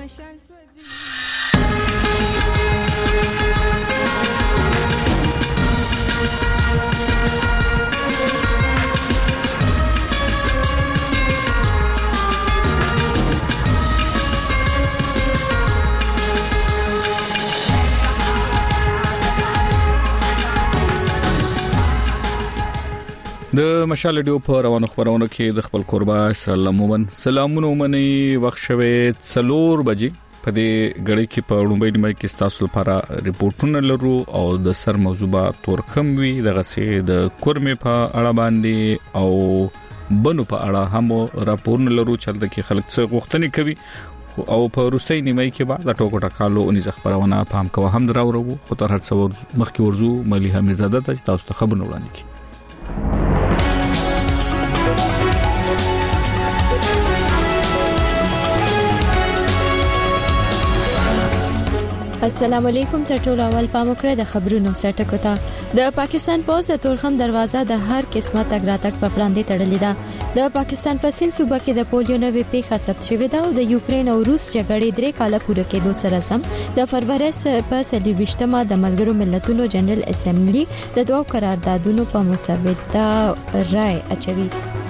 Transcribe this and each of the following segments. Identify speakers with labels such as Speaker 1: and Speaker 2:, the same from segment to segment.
Speaker 1: د مشال ډیو په روانو خبرونو کې د خپل قربا اسرائیل مومن سلامونه ومني وخت شوه 4 بجې په دې غړي کې په وړاندې نیمه کې تاسو لپاره ریپورتونه لرو او د سر موضوعات تورخم وی دغه سي د کورمه په اړه باندې او بنو په اړه هم راپورونه لرو چې د کې خلک څه غوښتنې کوي او په روسي نیمه کې بعد د ټوکو ټکالو اني خبرونه پام کوه هم دراورو خو تر هر څور مخکې ورزو ملي حمیزاده ته تاسو ته خبرونه وړاندې کی
Speaker 2: السلام علیکم ته ټول اول پاموکړه د خبرونو سرټکو ته د پاکستان پوز د تورخم دروازه د هر قسمه تګ راتګ په پلان دی تړلې ده د پاکستان په سند صوبه کې د پولیو نوې پیښه ثبت شوې ده او د یوکرين او روس جګړې 3 کاله پوره کېدو سره سم د فروری په 23مه د ملګرو ملتونو جنرال اسمبلی د دوه قراردادونو په مسوده رائے اچوي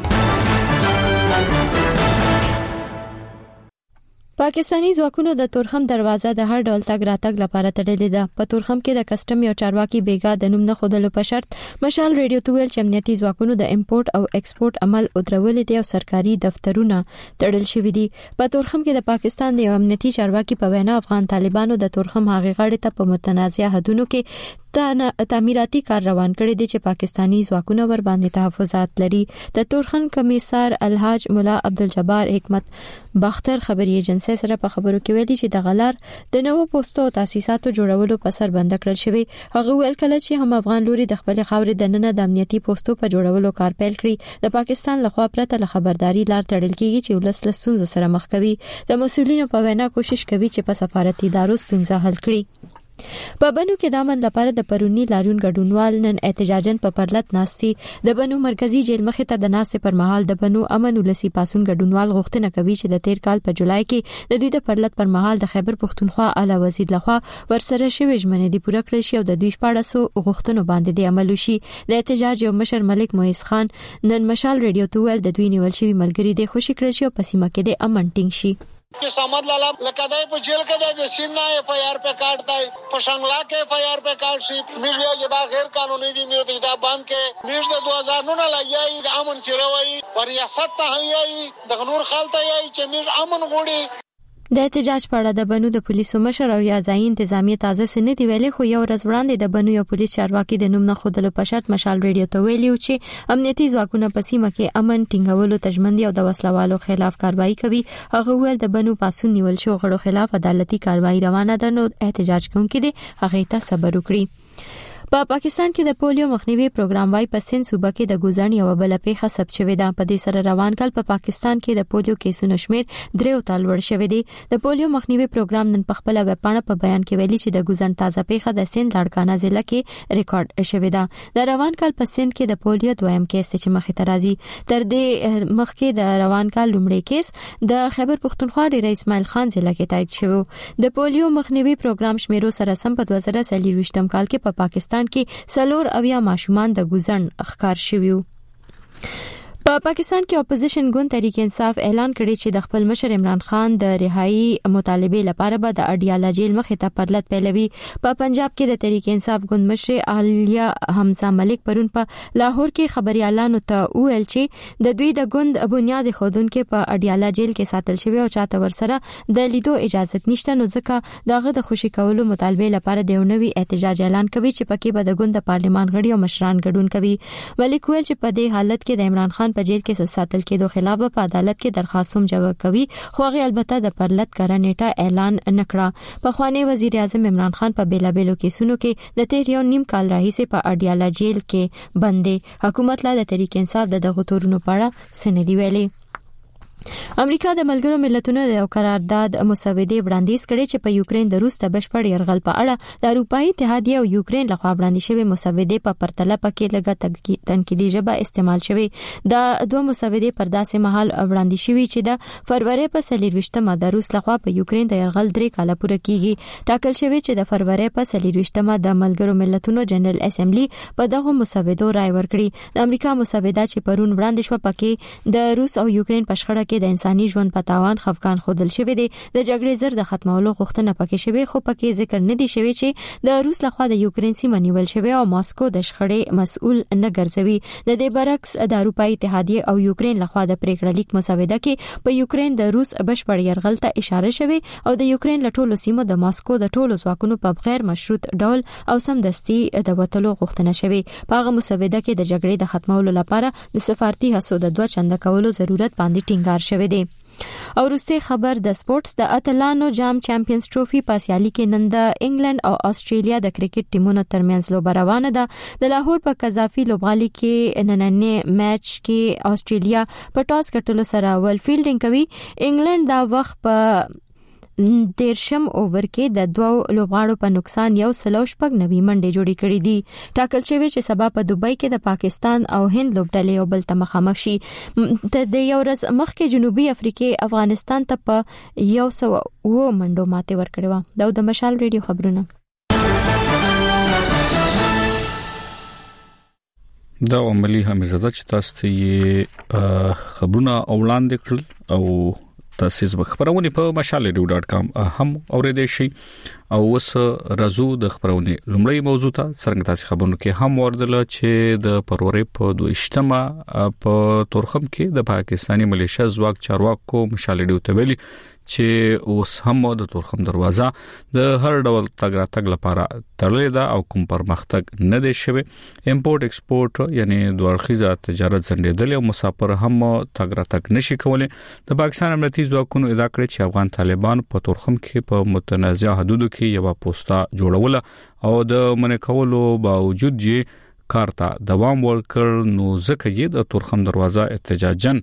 Speaker 2: پاکستانی ځواکونو د تورخم دروازه د هر ډول تګ راتګ لپاره تړلې ده په تورخم کې د کسٹم یو چارواکي بیګا د نوم نه خودلو په شرط مشال ریډیو تویل چې امنیتي ځواکونو د امپورټ او ایکسپورټ عمل او درولې دي او سرکاري دفترونه تړل شوې دي په تورخم کې د پاکستان د امنیتي چارواکي په وینا افغان طالبانو د تورخم هغه غړي ته په متنازعه حدودو کې تعمیراتي کار روان کړی دي چې پاکستانی ځواکونه ور باندې تحفظات لري د تورخم کمیسار الحاج مولا عبدالجبار حکمت باختر خبري ایجنسی سره په خبرو کې ویلي چې د غلار د نوو پوسټو او تاسیساتو جوړولو په سر بند کړل شوی هغه ویل کله چې هم افغان لوري د خپل خاورې د نن د امنیتي پوسټو په جوړولو کار پیل کړی د پاکستان لخوا پرته له خبرداري لار تړل کیږي چې ولس له سره مخ کوي د مسؤلینو په وینا کوشش کوي چې په سفارتي ادارو ستونزه حل کړي په بنو کې دامن لپاره د پرونی لاریون ګډونوال نن احتجاجن په پرلط ناستي د بنو مرکزی جیل مخې ته د ناستې پر مهال د بنو امن ولسی پاسون ګډونوال غوښتنه کوي چې د 13 کال په جولای کې د دوی د پرلط پر مهال د خیبر پختونخوا اعلی وزیر لخوا ورسره شوی ژمنې دی پوره کړی شي او د دوی شپاړسو غوښتنو باندې د عمل وشي د احتجاج یو مشر ملک مویز خان نن مشال ریډیو تویل د دوی نیول شوی ملګری دی خوشی کړی شي او په سیمه کې د امن ټینګ شي
Speaker 3: سمد لالا لکدای په جیل کې د سینا اف ای آر په کاټای په شنګلا کې اف ای آر په کاټ شي میډیا کې دا غیر قانوني دي میډیا دا باندې کې میډ د 2009 نه لګیای د امن سیروي ریاست ته هیای د غنور خالته یای چې میډ امن غوړي
Speaker 2: د احتجاج په اړه د بنو د پولیسو مشر او یا ځای انتظامیه تازه سنې دی ویلي خو یو ورځ وړاندې د بنو یو پولیس چارواکي د نوم نه خودلو په شرط مشال ریډیو ته ویلي چې امنیتي ځواکونه په سیمه کې امن ټینګولو تجمندي او د وسلوالو خلاف کاروایی کوي هغه ویل د بنو پاسون نیول شو غړو خلاف عدالتي کاروایی روانه ده نو احتجاج کوونکي دي هغه ته صبر وکړي په پاکستان کې د پولیو مخنیوي پروګرام وايي په سند صوبه کې د ګوزن یو بل پیښه ثبت شوې ده په دې سره روان کال په پاکستان کې د پولیو کیسونو شمیر 3 ته لوړ شوی دی د پولیو مخنیوي پروګرام نن په خپل ویبپاڼه په بیان کې ویلي چې د ګوزن تازه پیښه د سند لاړکانه ضلع کې ریکارډ شوې ده د روان کال په سند کې د پولیو دویم کیس چې مخې ته راځي تر دې مخکې د روان کال لومړی کیس د خیبر پختونخوا ډیر اسماعیل خان ضلع کې تایید شو د پولیو مخنیوي پروګرام شمیرو سره سم په 2023م کال کې په پاکستان کې سلور اویا ماشومان د ګوزن ښکار شویو په پاکستان کې اپوزیشن ګوند تحریک انصاف اعلان کړی چې د خپل مشر عمران خان د رهایی مطالبه لپاره به د اډیالا جیل مخې ته پرلط پیلوي په پنجاب کې د تحریک انصاف ګوند مشر اهلیه حمزه ملک پرون په لاهور کې خبريالانو ته ویل چې د دوی د ګوند بنیاد خودونکو په اډیالا جیل کې ساتل شوی او چاته ورسره د لیدو اجازه نشته نو ځکه دغه د خوشي کولو مطالبه لپاره د نوې احتجاج اعلان کوي چې پکې به د ګوند پارلمان غړي او مشران ګډون کوي ملک ویل چې په دې حالت کې د عمران خان په جیل کې ساتل کېدو خلاف په عدالت کې درخواست هم جواب کوي خو هغه البته د پرلط کړنېټه اعلان نکړه په خوانی وزیر اعظم عمران خان په بیلابېلو کیسونو کې د 13 کال راهیسې په اډیالا جیل کې بندي حکومت لا د تحریک انصاف د دغه تورونو په اړه سندې ویلي امریکا د ملګرو ملتونو د یو قرارداد مسودې وړاندیز کړي چې په یوکرين د روس ته بشپړ يرغل په اړه د اروپאי اتحادیه او یوکرين لخوا وړاندې شوی مسودې په پرتله پکې لږه تنقیدي ژبه استعمال شوی. د دوه مسودې پر داسې مهال وړاندې شوی چې د فروری په 24مه د روس لخوا په یوکرين د يرغل 3 کال پوره کیږي. ټاکل شوی چې د فروری په 24مه د ملګرو ملتونو جنرال اسمبلی په دغه مسودو رائے ورکړي. د امریکا مسوده چې پرون وړاندې شو پکې د روس او یوکرين په شخړه د انساني ژوند په تاوان خفقان خودل شوی دی. د جګړې زر د ختمولو غوښتنه پکې شوی خو پکې ذکر نه دی شوی چې د روس لخوا د یوکرين سیمه نیول شوی او ماسکو د شخړې مسؤل نه ګرځوي. د دې برعکس د اروپאי اتحادیه او یوکرين لخوا د پریکړه لیک مسوده کې په یوکرين د روس بشپړ يرغل ته اشاره شوی او د یوکرين له ټولو سیمو د ماسکو د ټولو ځواکونو په غیر مشروط ډول او سمدستي د وټلو غوښتنه شوی. په هغه مسوده کې د جګړې د ختمولو لپاره د سفارتي هڅو د 2 چنده کولو ضرورت باندې ټینګار شوی دی. او وروستي خبر د سپورتس د اتلانو جام چمپیونز ټرافي په سیالي کې نن د انګلند او استرالیا د کرکټ ټیمونو ترمنځ لوبه روانه ده. د لاهور په قذافي لوبغالي کې نننې میچ کې استرالیا په ټاس ګټلو سره ول فیلډینګ کوي. انګلند دا وخت په 13 اوور کې د دوه لوبغاړو په نقصان 190 منډې جوړې کړې دي. ټاکل شوی چې سبا په دوبۍ کې د پاکستان او هند لوبډلې یو بل ته مخامخ شي. د یو ورځ مخکې جنوبي افریقا افغانستان ته په 100 منډو ماته ورکړې و. د مشال ریډیو خبرونه.
Speaker 1: دا عملی حمیزاده چې تاسو ته خبرونه وړاندې کړل او تاسو به خبرونه په mashalradio.com هم اوریدئ شئ. او وس رازو د خبرونه لومړی موضوع ته څنګه تاسو خبرونه کې هم وردل چې د فروری په 22مه په تورخم کې د پاکستانی ملیشیا ځواک چارواکو mashalradio ته ویلي چې اوس هم د تورخم دروازه د هر ډول تګ راتګ لپاره تړلې ده او کوم پرمختګ نه دی شوی. امپورټ ایکسپورټ یعنی دوه اړخیزه تجارت ځنډېدل او مسافر هم تګ راتګ نشي کولای. د پاکستان امنیتي ځواکونو ادعا کړې چې افغان طالبان په تورخم کې په متنازع حدودو کې یو پوسټه جوړوله او د منکولو باوجود یې کارته دوام ورکړ. نو ځکه یې د تورخم دروازه احتجاجاً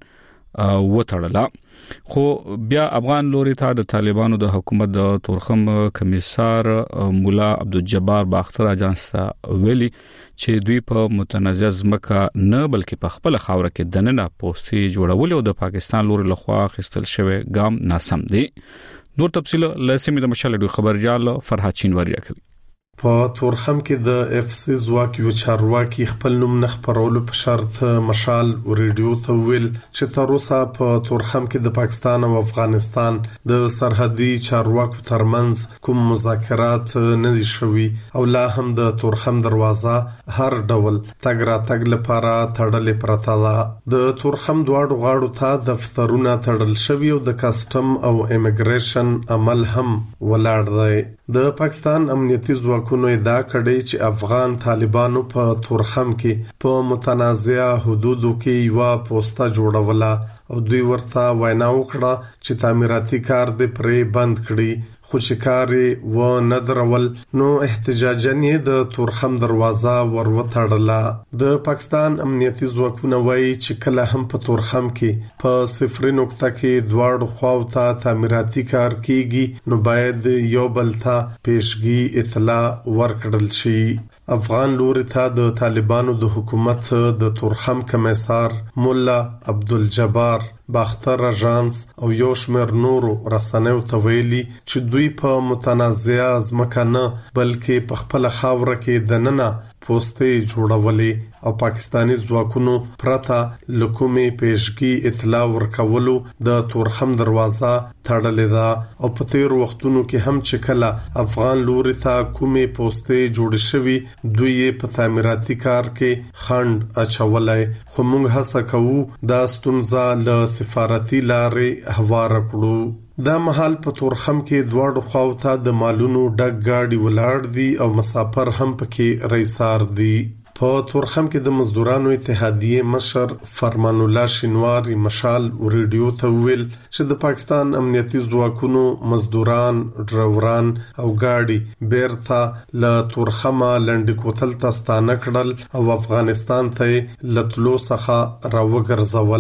Speaker 1: وتړله. خو بیا افغان لوري ته د طالبانو د حکومت د تورخم کمیسار مولا عبدالجبار باختر اجانس ته ویلي چې دوی په متنازع ځمکه نه بلکې په خپل خاور کې دننه پوسټي جوړول او د پاکستان لوري لخوا خستل شوی ګام ناسم دی. نور تفصيل لسمې د مشال خبرجال فرحات چینواری راکوي.
Speaker 4: په تورخم کې د اف سی ځواک یو چارواکي خپل نوم نه خبرولو په شرط مشال ریډیو ته ویل چې تر اوسه په تورخم کې د پاکستان او افغانستان د سرحدي چارواکو ترمنځ کوم مذاکرات نه دي شوي او لا هم د تورخم دروازه هر ډول تګ راتګ لپاره تړلې پرته ده. د تورخم دواړو غاړو ته دفترونه تړل شوي او د کسټم او امیګریشن عمل هم ولاړ دی. د پاکستان امنیتي ځواکونو ادعا کړې چې افغان طالبانو په تورخم کې په متنازع حدودو کې یو پوسټه جوړوله او دوی ورته وینا وکړه چې تعمیراتي کار دې پرې بند کړي. خو شکاري و ندرول نو احتجاجاً د تورخم دروازه وروتړله. د پاکستان امنیتي ځواکونه وایي چې کله هم په تورخم کې په 0 نقطه کې دواړو خواو ته تعمیراتي کار کیږي نو باید یو بل ته پیشګي اطلاع ورکړل شي. افغان لوري ته د طالبانو د حکومت د تورخم کمیسار مولا عبدالجبار باختر اجانس او یو شمېر نورو رسنیو ته ویلي چې دوی په متنازع ځمکه نه بلکې په خپل خاوره کې دننه پوسټې جوړولې او پاکستانی ځواکونو پرته لکومې پیشګي اطلاع ورکولو د تورخم دروازه تړلې ده. او په تیر وختونو کې هم چې کله افغان لوري ته کومې پوسټې جوړې شوي دوی په تعمیراتي کار کې خند اچولای. خو موږ هڅه کوو دا ستونزه له سفارتي لارې هوار کړو. دا مهال په تورخم کې دواړو خواو ته د مالونو ډک گاډي ولاړ دي او مسافر هم پکې رئیسار دي. په تورخم کې د مزدورانو اتحادیه مشر فرمان الله شینواری مشال ریډیو ته ویل چې د پاکستان امنیتي ځواکونو مزدوران ډرایوران او گاډي بیرته له تورخمه لنډ کوتل ته ستانه کړل او افغانستان ته لټلو څخه راوګرځول.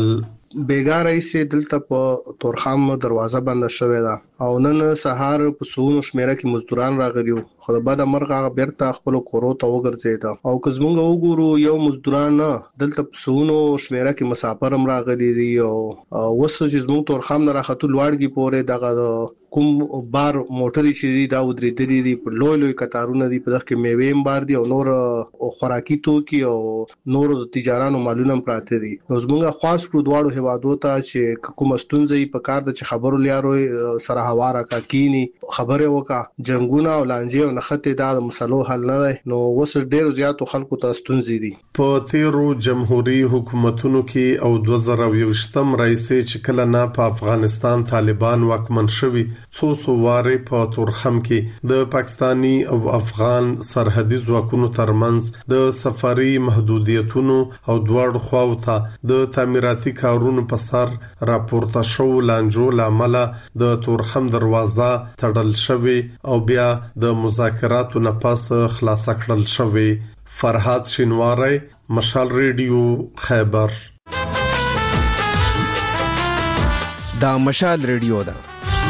Speaker 5: بیګارای سي دلته په تورخم دروازه بند شوې ده او نن سهار په سونو شمیره کې مزدوران راغلي خو د بده مرغه بیرته خپل کورو ته وګرځید او که زمونږ وګورو یو مزدوران دلته په سونو شمیره کې مسافر هم راغلي دي او وسه چې زمونږ تورخم نه راخته لوړګي پورې دغه کوم بار موټرې چې دي دا ودرېدلې دي په لوی کتارونه دي په دغه کې میوې بار دي او نور خوراکي توکي او نور د تجارانو مالونه پراته دي نو زمونږ خاص کړو دواړو هوادو ته چې کوم ستونزې په کار د خبرو لیارو سره هواره کا کینی خبره وکا جنگونه او لانجه او نخته د مسلو حل نه دی نو وس ډېر زیاتو خلکو ته ستونزې دي
Speaker 4: په تیرو جمهوریت حکومتونو کې او 2020م رئیس چې کله نه په افغانستان طالبان واکمن شوي څو واره په تورخم کې د پاکستانی او افغان سرحدي ځواکونو ترمنځ د سفري محدودیتونو او دوړ خواو ته د تعمیراتي کارونو په سر راپورته شو لانجو لامل د تورخم دروازه تړل شوی او بیا د مذاکراتو نه پس خلاص کړل شوی فرحات شینواری مشال ریډیو خیبر
Speaker 6: دا مشال ریډیو ده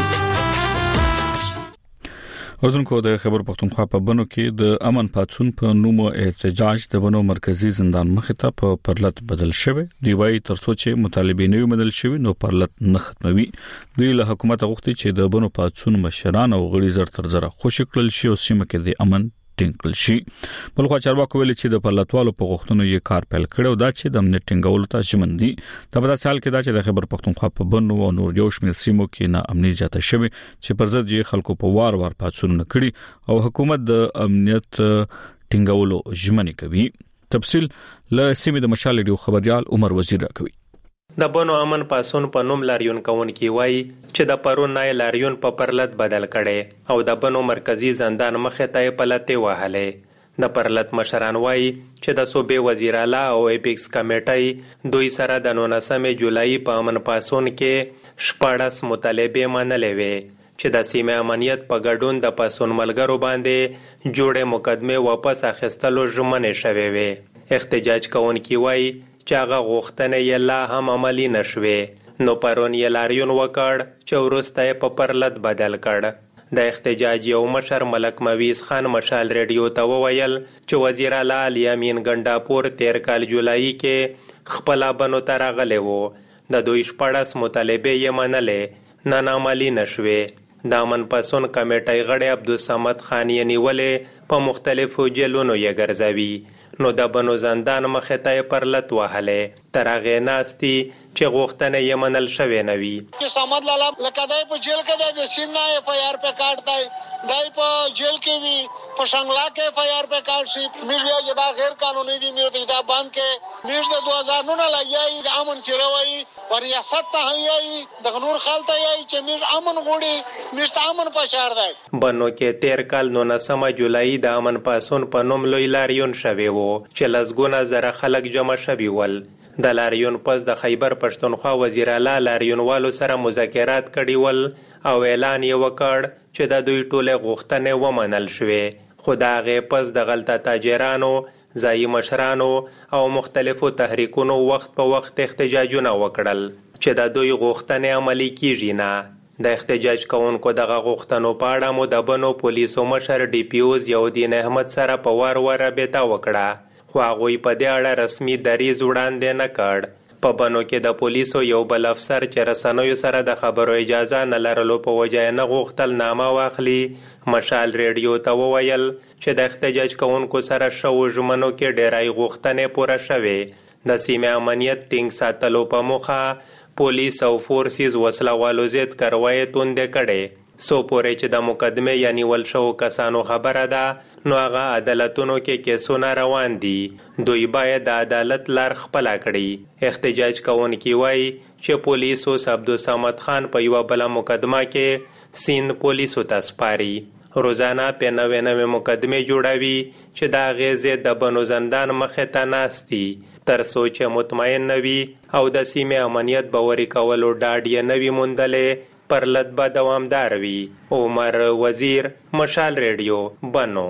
Speaker 1: اردوونکو د خبر پښتونخوا په بنو کې د امن پاتون په نوم احتجاج د بنو مرکزی زندان مخ ته په پرلط بدل شوی دی وای ترڅو چې مطالبه نوی بدل شوی نو پرلط نه ختموي دوی له حکومت غوښتي چې د بنو پاتون مشران او غړي زر تر زره خوشی کړل شي او سیمه کې د امن ټینګل شي بلخو چارواکو ویل چې د پرلطوالو په غوښتنو یې کار پیل کړو دا چې د امنیت ټینګولو ته ژمن دي د په سال کې دا چې د خبر پښتونخوا په بنو او نور یو شمېر سیمو کې نه امنیت زیاته شوی چې پر ضد یې خلکو په وار پاتونه کړي او حکومت د امنیت ټینګولو ژمنه کوي تفصیل له سیمې د مشال ریډیو خبريال عمر وزیر راکوي
Speaker 7: د بنو امن پاسون په نوم لاریون کون کی وای چې د پرون نه لاریون په پرلط بدل کړي او د بنو مرکزی زندان مخه ته پلته وهاله د پرلط مشران وای چې د صوبې وزیر اعلی او ایپیکس کمیټي دوی سره د 19 جولای په امن پاسون کې شپاړس مطالبه منلې وې چې د سیمه امنیت په ګډون د پاسون ملګرو باندې جوړه مقدمه واپس اخیستلو ژمنه شوه وې احتجاج کون کی وای چې هغه غوښتنه یې لا هم عملی نشوي نو پرون یې لاریون وکړ چې ورسته په پرلط بدل کړ د احتجاج یو مشر ملک مویز خان مشال ریډیو ته وویل چې وزیر اعلی الیامین ګنداپور 13 کال جولای کې خپل بنو ته راغلی وو د دوی شپاړس مطالبه یې منلې نه عملی نشوي د امن پاسون کمیټې غړي عبدالصمد خان یې نیولې په مختلفو جیلونو یې ګرځوي نو د بنو زندان مخه ته پرلط وهاله تر هغه ناستي چې غوښتنه یې منل شوې نه وي
Speaker 3: چې سمد لاله لکه دای په جیل کې د سینا اف آی آر په کاټای دای په جیل کې وی په شنګلا کې اف آی آر په کاټ شي میډیا دا غیر قانوني دي میډیا دا باندې کې میډ د 2009 نه لګیای د امن سیروي او ریاست ته هیای د نور خالته یای چې میډ امن غوړي میډ امن په شهر دی
Speaker 7: بنو کې 13 کال 19 جولای د امن پاسون په نوم لوی لاریون شوی وو چې لزګونه زره خلک جمع شوي ول د لاریون پس د خیبر پښتونخوا وزیر اعلی لاریونوالو سره مذاکرات کړي ول او اعلان یې وکړ چې د دوی ټوله غوښتنې ومنل شوې خو د هغې پس د غلطه تاجرانو ځایي مشرانو او مختلفو تحریکونو وخت په وخت احتجاجونه وکړل چې د دوی غوښتنې عملي کیږي نه د احتجاج کوونکو دغه غوښتنو په اړه مو د بنو پولیسو مشر ډي پی او ضیاءالدین احمد سره په وار رابطه وکړه خو هغوی په دې اړه رسمي دریځ وړاندې نه کړ په بنو کې د پولیسو یو بل افسر چې رسنیو سره د خبرو اجازه نه لرلو په وجه نه غوښتل نامه واخلي مشال ریډیو ته وویل چې د احتجاج کوونکو سره شو ژمنو کې ډیرای غوښتنې پوره شوې د سیمه امنیت ټینګ ساتلو په موخه پولیس او فورسز وسلوالو زیات کاروایی توندې کړي سو پورې چې د مقدمه یعنی ولشو کسانو خبره ده نو هغه عدالتونو کې کیسونه روان دي دوی باید د عدالت لار خپل کړي احتجاج کوونکي وایي چې پولیسو عبدالصمد خان په یو بل مقدمه کې سین پولیسو ته سپاري روزانه په نوې مقدمه جوړوي چې دا غیزه د بنو زندان مخه ته ناستي تر سوچ مطمئن نوي او د سیمه امنیت باوري کولو ډاډ یې نوي مندلې پرلط با دوامدار وي عمر وزیر مشال ریډیو بنو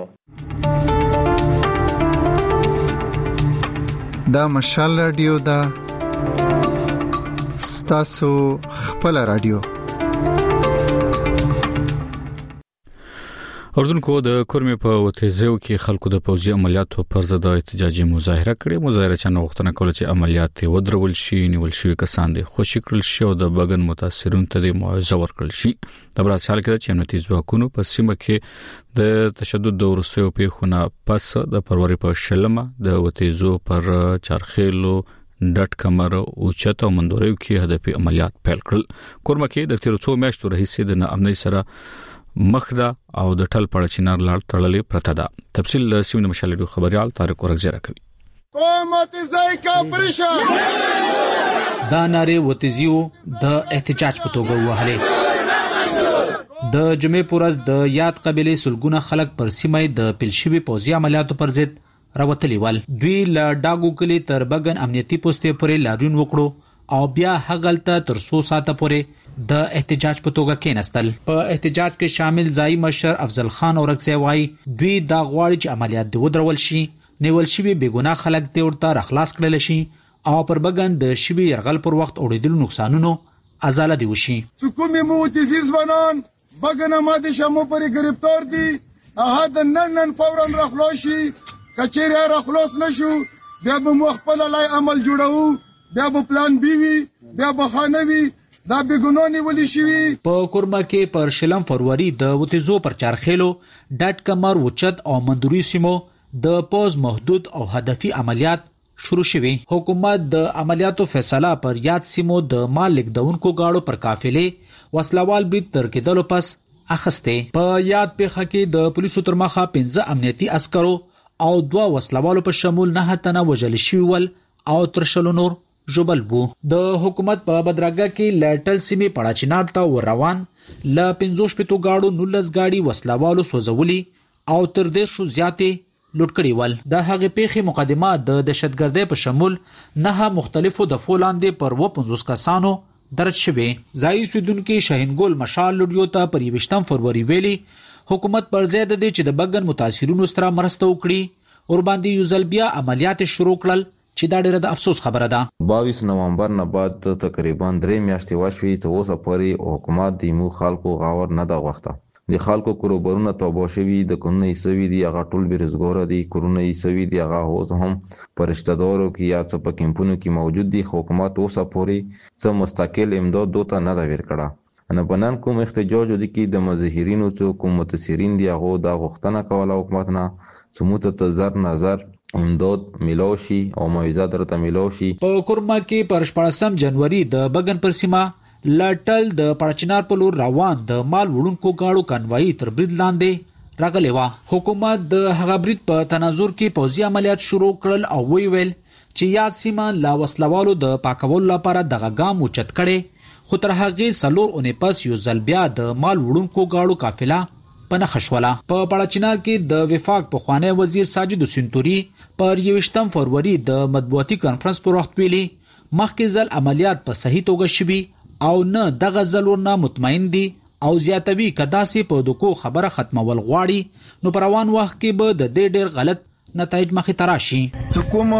Speaker 8: دا مشال ریډیو دا ستاسو خپل رادیو.
Speaker 1: اردن کو د کورمې په وتهزو کې خلکو د پوځي عملیاتو پر ضد احتجاجي مظاهره کړې. مظاهره چې نوښتنه کوله چې عملیات ودرول شي، نیول شوی کسان دي خوشی کړل شي او د بګن متاثرون ته د معاوضه ورکړل شي. د برات سال کې چې امنیتي ځواکونو په سیمه کې د تشدد د ورستیو پیښونه پس د فروری په شلمه د وتهزو پر چارخیلو ډټ کمر او چته مندوریو کې هدفي عملیات پیل کړل. کورمه کې د تیر څو میاشتو راهیسې د امنیت سره مخدا او د ټل پړ چینار لړ تړلې پرته ده. تفصیل سیمه مشالډو خبريال طارق ورغزره کوي.
Speaker 9: قومت زای کاپریشن
Speaker 10: دا ناره وتزیو د احتجاج په توګه وهله. د جمعې پورز د یاد قبيله سلګونه خلک پر سیمه د پلشوي پوځي عملیاتو پر ضد راوتلی ول. دوی له ډاګو کلی تر بګن امنیتي پوسټې پورې لاریون وکړو او بیا هغلته تر 100 ساعته پورې د احتجاج په توګه کېنستل. په احتجاج کې شامل ځای مشر افضل خان اورکزی وایي دوی دا غواړي چې عملیات دی ودرول شي، نیول شوی بېګناه خلک ته ورته خلاص کړل شي او پر بګن د شوی يرغل پر وخت اوریدل نقصانونو ازاله دی وشي.
Speaker 9: حکومت موتزیز بنان بګن ماده شمو پر گرفتار دي، هغه نن فورا راخلاصي. کچېره راخلاص نشو بیا به مخبل لای عمل جوړو، بیا به پلان بي وي، بیا به خانوي، دا بګونونی ولي شي.
Speaker 10: په کورما کې پر شلم فروری د وتزو پر چارخېلو ډټ کمر وچت او مندوري سیمو د پوز محدود او هدفي عملیات شروع شوي. حکومت د عملیاتو فیصله پر یاد سیمو د مال لیکدونکو گاړو پر قافلې وسلوال برید تر کېدلو پس اخسته. په یاد پیښه کې د پولیسو تر مخه 15 امنیتي عسکرو او 2 وسلوالو په شمول 9 تنه وژل شوي ول او تر شلو نور جوبل بو. د حکومت په بدرګه کې لټل سیمه پړاچینار ته ور روان ل 15 پتو گاړو 19 گاډي وسلوالو سوزولي او تر دې شو زیاتې لوټ کړي ول. د هغه پیښې مقدمه د دهشتګردۍ په شمول 9 مختلفو د فولاندې پر 50 کسانو درج شوه. ځای سودونکو شاهینګول مشال لوډیو ته پر 20 فروری ویلي حکومت پر ضد دي چې د بګن متاثرینو سره مرسته وکړي اور باندې یوزل بیا عملیات شروع کړل چې دا ډېره د افسوس خبره ده.
Speaker 11: 22 نومبر نه بعد تقریبا 3 میاشتې وشوي چې اوسه پورې حکومت د مو خلکو غاور نه دا وخته. د خلکو کروبرونه توبه شوي، د کونه ایسوي دي هغه ټول بیرزګور دي، کورونه ایسوي دي هغه اوس هم پرشتدارو کې یا څه په کمپونو کې موجود دي. حکومت اوسه پورې څه مستقل امداد دوته نه دا ور کړه. انا بنان کوم احتجاج ودی کی د مظاهرینو څخه کوم متاثرین دی هغه دا غوښتنه کوله حکومت نه سموت ته نظر امداد ملوشي او معاوضه درته ملوشي.
Speaker 10: په کورما کې پر 14 جنوري د بګن پر سیمه لټل د پړچنار په لور روان د مال وړونکو گاړو کانوای تر برید لاندې راغلی و. حکومت د هغه برید په تناظر کې پوځي عملیات شروع کړل او ویل چې یاد سیمه لا وسلوالو د پاکولو لپاره دغه ګام اوچت کړي. خو تر هغه سلور اونې پس یو ځل بیا د مال وړونکو گاړو قافله په نخښوله. په پړاچینار کې د وفاق پخوانی وزیر ساجد سنتوري پر 21 فروری د مطبوعاتي کانفرنس پر وخت ویلي مخکې ځل عملیات په صحیح توګه شوي او نه دغه ځل ورنه مطمئن دي او زیاتوي کدا سي په دکو خبره ختمول غواړي نو پر روان وخت کې به د دې ډېر غلط نتایج مخې ته راشي.
Speaker 9: کوم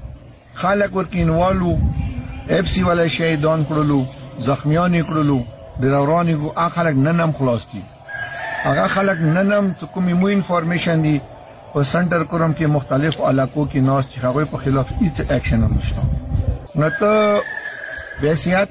Speaker 9: خلک ورکینوالو اف سی ولا شهیدان کړلو، زخمیان کړلو، د رواني کو خلک ننم خلاص دي. هغه خلک ننم کومې مو انفارمیشن دي په سنټر کورم کې مختلف علاقو کې ناس چې هغه په خلاف هیڅ اکشن نشته. نو ته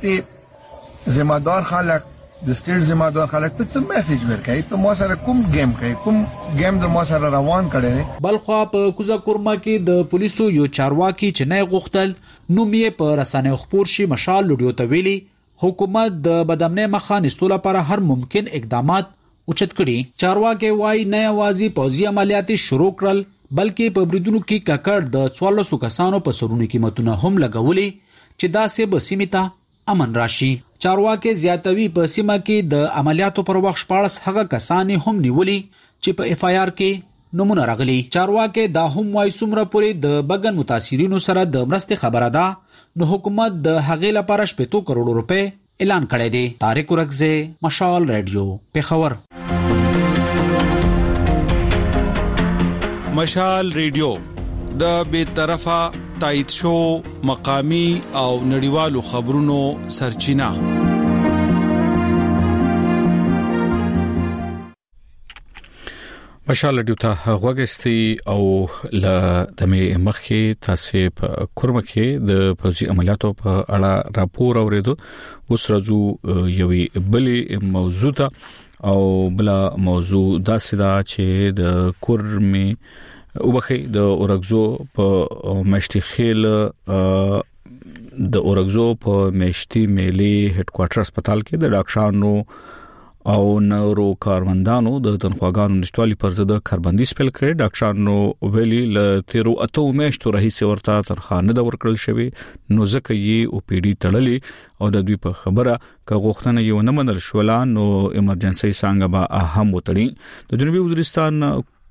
Speaker 9: بیسیاتي ذمہ دار خلک د سټیټ ذمہ دار خلک ته میسج ورکړي ته مو سره کوم گیم کوي، کوم گیم د مو سره روان کړي.
Speaker 10: بلخوا په کوزا کورما کې د پولیسو یو چارواکي چې نه غوښتل نو مې په رسنۍ خبر شي مشال لوډیو ته ویلي حکومت د بدامنۍ مخه نیستلو لپاره هر ممکن اقدامات اوچت کړي. چارواکي وایي نه یوازې پوځي عملیات شروع کړل بلکې په بریدونو کې ککړ د 1400 کسانو په سرونو قیمتونه هم لګولي چې دا سه به سیمه امن راشي. چارواکي زیاتوي په سیمه کې د عملیاتو پر وخت 14 هغه کسان هم نیولي چې په اف آی آر کې نمونه راغلي. چارواکي دا هم وایي څومره پورې د بګن متاثرینو سره د مرستې خبره ده نو حکومت د هغې لپاره 70 کروڑ روپے اعلان کړی دی. طارق ورغزه، مشال رادیو، پیښور.
Speaker 12: مشال ریډیو د بے طرفه تایید شو مقامی او نړیوالو خبرونو سرچینه.
Speaker 1: مشال رادیو ته غوږستی او ل دمه مخکې تاسو په کورمه کې د پوځي عملیاتو په اړه راپور اوریدو. اوس راځو یوې بلې موضوع ته او بل موضوع دا سدا چې د کورمه وبخي د اورګزو په مشتي خیل د اورګزو په مشتي ملي هډ کوارټر هسپتال کې د ډاکټرانو او نورو کارمندانو د تنخواګانو نشټوالي پر ضد کاربندیز پیل کړي. ډاکټرانو ویلي ل 13 میاشتو راهیسې ورته تنخواه نه ورکړل شوی، نو ځکه یې او پی ډی تړلې او د دوی په خبره که غوښتنه یو نه منل شولا نو ایمرجنسي څنګه به اهم وتړي. د جنوبي وزیرستان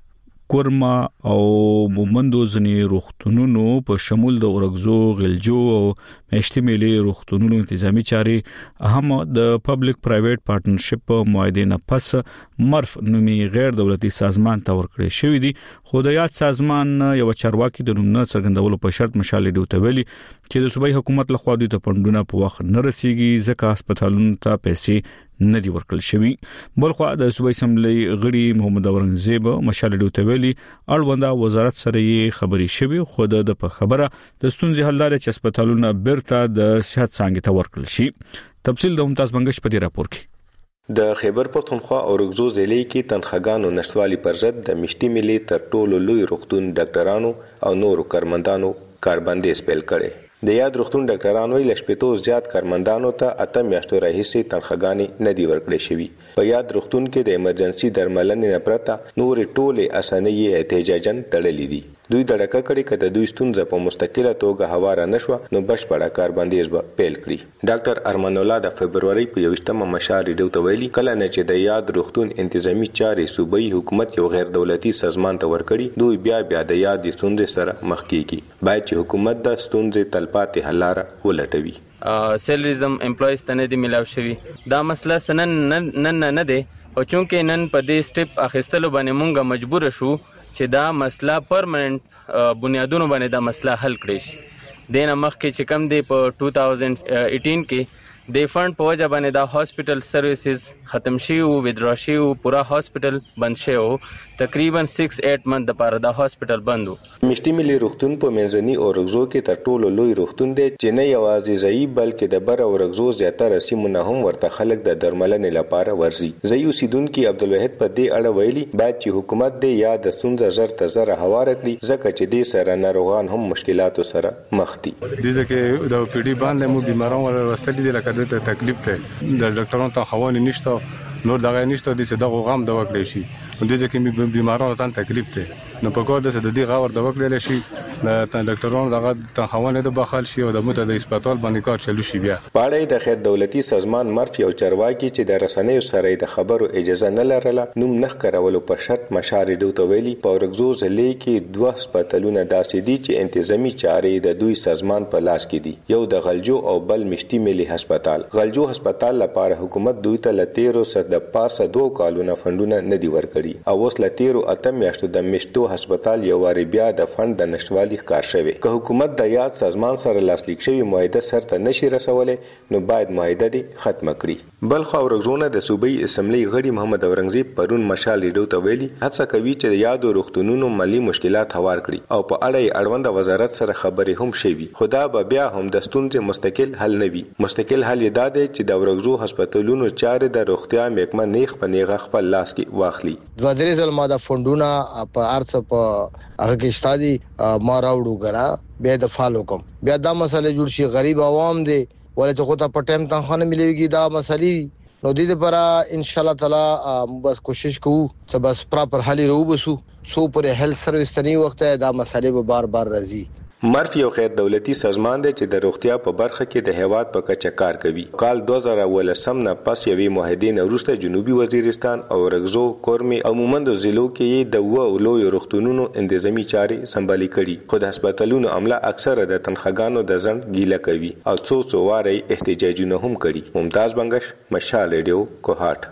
Speaker 1: کورما او مومندو ځنی روغتونونو په شمول د اورګزو، غلجو او مشتي ملي روغتونونو انتظامی چاري هم د پبلک پرایویټ پارټنرشپ معاهده نه پس مرف نومي غیر دولتي سازمان ته ورکړی شوی دی. خو د یاد سازمان یو چارواکي د نوم نه څرګندولو په شرط مشال ډیو ته ویلي چې د صوبایي حکومت لخوا دوی ته پندونه په وخت نه رسیږي ځکه هسپتالونو ته پیسې نه دی ورکړل شوی. بلخو د صوبایي اسمبلی غړي محمد اورنګزیب مشال ډیو ته ویلي اړونده وزارت سره یې خبري شوی، خو د په خبره د ستونزې حل لري چې هسپتالونه بیرته د صحت څنګه ته ورکړل شي. تفصیل د ممتاز بنگش په دې راپور کې.
Speaker 13: د خیبر پختونخوا او اورګزو ضلع کې تنخواګانو نشټوالي پر ضد د مشتي ملي تر ټولو لوی روغتون ډاکټرانو او نورو کارمندانو کاربندیز پیل کړي. د یاد روغتون ډاکټرانو له شپږ زیات کارمندانو ته 8 میاشتو راهیسې تنخواګانې نه دی ورکړې شوی. په یاد روغتون کې د ایمرجنسي درملنې نه پرته نور ټولې اسانۍ احتجاجن تړلې دي. دوی د ډکه کړي کده دوی ستونزه په مستقله توګه هواره نشو نو بشپړه کاربندیز به پیل کړي. ډاکټر ارمان الله د فبرवरी په 28مه مشال ډیو ته ویلي کله نه چې د یاد روغتون انتظامی چاري صوبایي حکومت یو غیر دولتي سازمان ته ورکړي دوی بیا د یاد ستونزې سره مخ کیږي. باید چې حکومت د ستونزې تلپاتې حل لاره ولټوي.
Speaker 14: سیلریزم امپلویز ته نه دی ملاو شوی. دا مسله سنن نه دی او چونکه نن په دې سټپ اخیستلو باندې مونږه مجبور شو چې دا مسله پرمننت بنیادونو باندې دا مسله حل کړي شي. دینه مخکې چې کم دی په 2018 کې د فند په وجه باندې دا هاسپټل سرویسز ختم شي او وډرا شي او پورا هاسپټل بند شي او تقریبا 6-8 منث د پاره دا هاسپټل بند وو.
Speaker 13: مشتي ملي روغتون په منځني اورګزو کې تر ټولو لوی روغتون دی چې نه یوازې ضعیف بلکې د بر اورګزو زیاتره سیمونه هم ورته خلک د درملنې لپاره ورځي. ضعیف اوسیدونکو عبدالوحید په دې اړه ویلي باید چې حکومت دې یا د ستونزه زر ته زر هواره کړي ځکه چې دې سره ناروغان هم مشکلاتو سره مخ دي.
Speaker 15: دې ځکه د پی ډی باندې مو بیماران ورستل دي لکه د تکلیف ته د ډاکټرانو ته خوانې نشته نور دغه نشته د څه دغه غم د وکړي شي دې ځکه بیمارانو ته تکلیف ته نو په کوم د دې غور د وکړل شي د ډاکټرانو دغه تخوانې د بخال شي او د مت د هسپتال باندې کار چلو شي. بیا
Speaker 13: پاړې د خیر دولتي سازمان مرف یو چرواکي چې د رسنیو سره د خبرو اجازه نه لرله نوم نه ښکارولو په شرط مشاري ډو ته ویلي په اورګزو ضلع کې 2 هسپتالونه داسې دي چې انتظامی چارې د دوی سازمان په لاس کې دي. یو د غلجو او بل مشتي ملي هسپتال. غلجو هسپتال لپاره حکومت دوی ته لتیرو سره د پاسه 2 کالونه فندونه نه دی ورکړي او اوس لتیرو 8 میاشتو د مشتو هسپتال یو واری بیا د فند د نشټوالي ښکار شوی. که حکومت د یاد سازمان سره لاسلیک شوی معاهده سرته نشي رسولې نو باید معاهده دی ختم کړي. بل خو اورګزونه د صوبایي اسمبلی غړي محمد اورنګزیب پرون مشال ډیو ته ویلي هڅه کوي چې د یاد روغتونونو مالی مشکلات هوار کړي او په اړه اړوند وزارت سره خبرې هم شوي. خدا به بیا هم د ستونزې مستقل حل نه وي. مستقل حل یې دا دی چې د اورګزو هسپتالونو چارې د روغتیا محکمه نیغ په نیغه خپل لاس کې واخلي.
Speaker 16: دوه درې ځل ما د فندونه په ارڅ په هغه کې استادي ما راوړو غرا بیا د فالو کوم بیا دا مسله جوړ شي. غریب عوام دي ولې چې خو ته په ټایم تنخواه نه مليږي دا مسلې نو دې لپاره ان شاء الله تعالی بس کوشش کوو چې بس پراپر حل وروبسو سو پر هیلث سرویس تني وخت دا مسلې به بار بار راځي.
Speaker 13: مرف یو غیر دولتي سازمان دی چې د روغتیا په برخه کې د هیواد په کچه کار کوي. کال 2018 نه پس یوې معاهدې نه وروسته جنوبي وزیرستان او اورګزو، کورمي او مومندو ضلعو کې د لوی روغتونونو انتظامی چارې سمبالي کړي. خو د هسپتالونو عمله اکثره د تنخواګانو د ځنډ ګیله کوي او څو واره احتجاجونه هم کړي. ممتاز بنگش، مشال ریډیو، کوهات.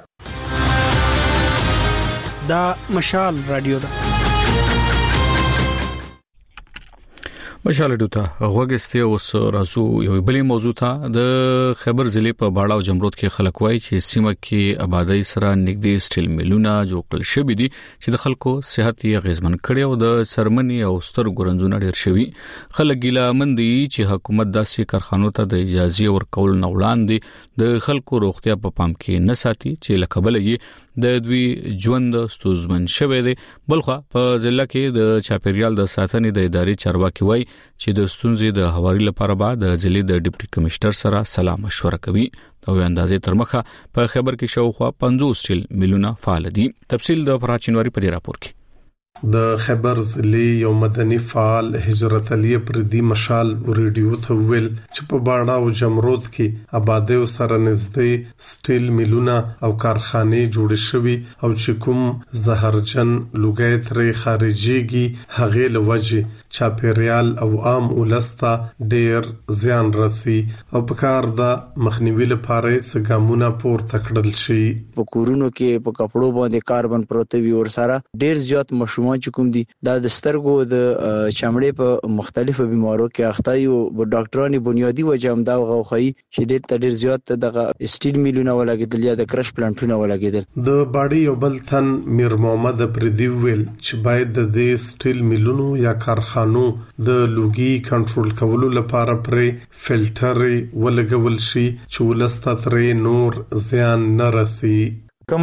Speaker 17: دا مشال رادیو ده.
Speaker 1: مشال ډوته غوګسته اوس رازو یو بلې موضوع ته د خیبر ضلع په باړه او جمرود کې خلک وایي چې سیمه کې آبادی سره نږدې سټیل میلونه جوړ کړل شوی دي چې د خلکو صحت یې غیزمن کړي او د سرمنی او ستر ګورنځونه ډیر شوی خلک ګیله مندي چې حکومت داسې کارخانو ته د اجازه ورکول نه وړاندې د خلکو روغتیا په پام کې نه ساتي چې لکبل یې د دوی ژوند ستونزمن شوی دی بلخو په ضلع کې د چاپیریال د ساتنې د ادارې چارواکي وایي چې د ستونزې د هواري لپاره به د ضلع د ډیپټي کمشنر سره سلا مشوره کوي او اندازې تر مخه په خبر کې شاوخوا 50 سټیل میلونه فعال دي تفصیل د فراچینواری په راپور کې
Speaker 4: د خیبر ضلع یو مدني فعال هجرت علي پردي مشال ریډیو ته ویل چې په باړه او جمرود کې آبادی سره نږدې سټیل میلونه او کارخانې جوړې شوي او چې کوم زهرجن لوګي ترې خارجيږي هغه لوجه چاپیریال او عام ولستا ډیر زیان رسي او په کار د مخنیوي لپاره څنګهونه پورته کړل شي
Speaker 17: په کورونو کې په کپړو باندې کاربن پروت وي ور سره ډیر زیات مشروع چې کوم دي دا د سترګو د چمړې په مختلفو بیمارو کې اخته یو ډاکټرانو بنیادی وجه هم دا غوخی چې ډیر زیات د سټیل میلونه ولګیدل یا د کرش پلانټونه ولګیدل
Speaker 4: د باډي یو بل تن میر محمد پردي ویل چې باید د دې سټیل میلونو یا کارخانو د لوګي کنټرول کولو لپاره پرې فلټر ولګول شي چې ولسته ترې نور زیان نه رسي
Speaker 18: کوم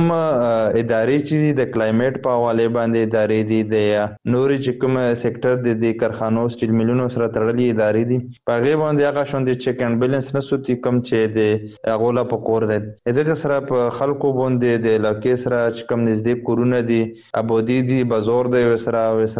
Speaker 18: ادارې چې د کلایمټ په حواله باندې ادارې دي د نوري چې کوم سېکټر د کارخانو سټیل میلونو سره تړلې ادارې دي په هغه باندې هغه شون دي چیک اند بیلانس نه سوتي کم چې د غولا په کور ده د سره په خلکو باندې د علاقې سره چې کم نږدې کورونه دي ابودي دي بازار دی سره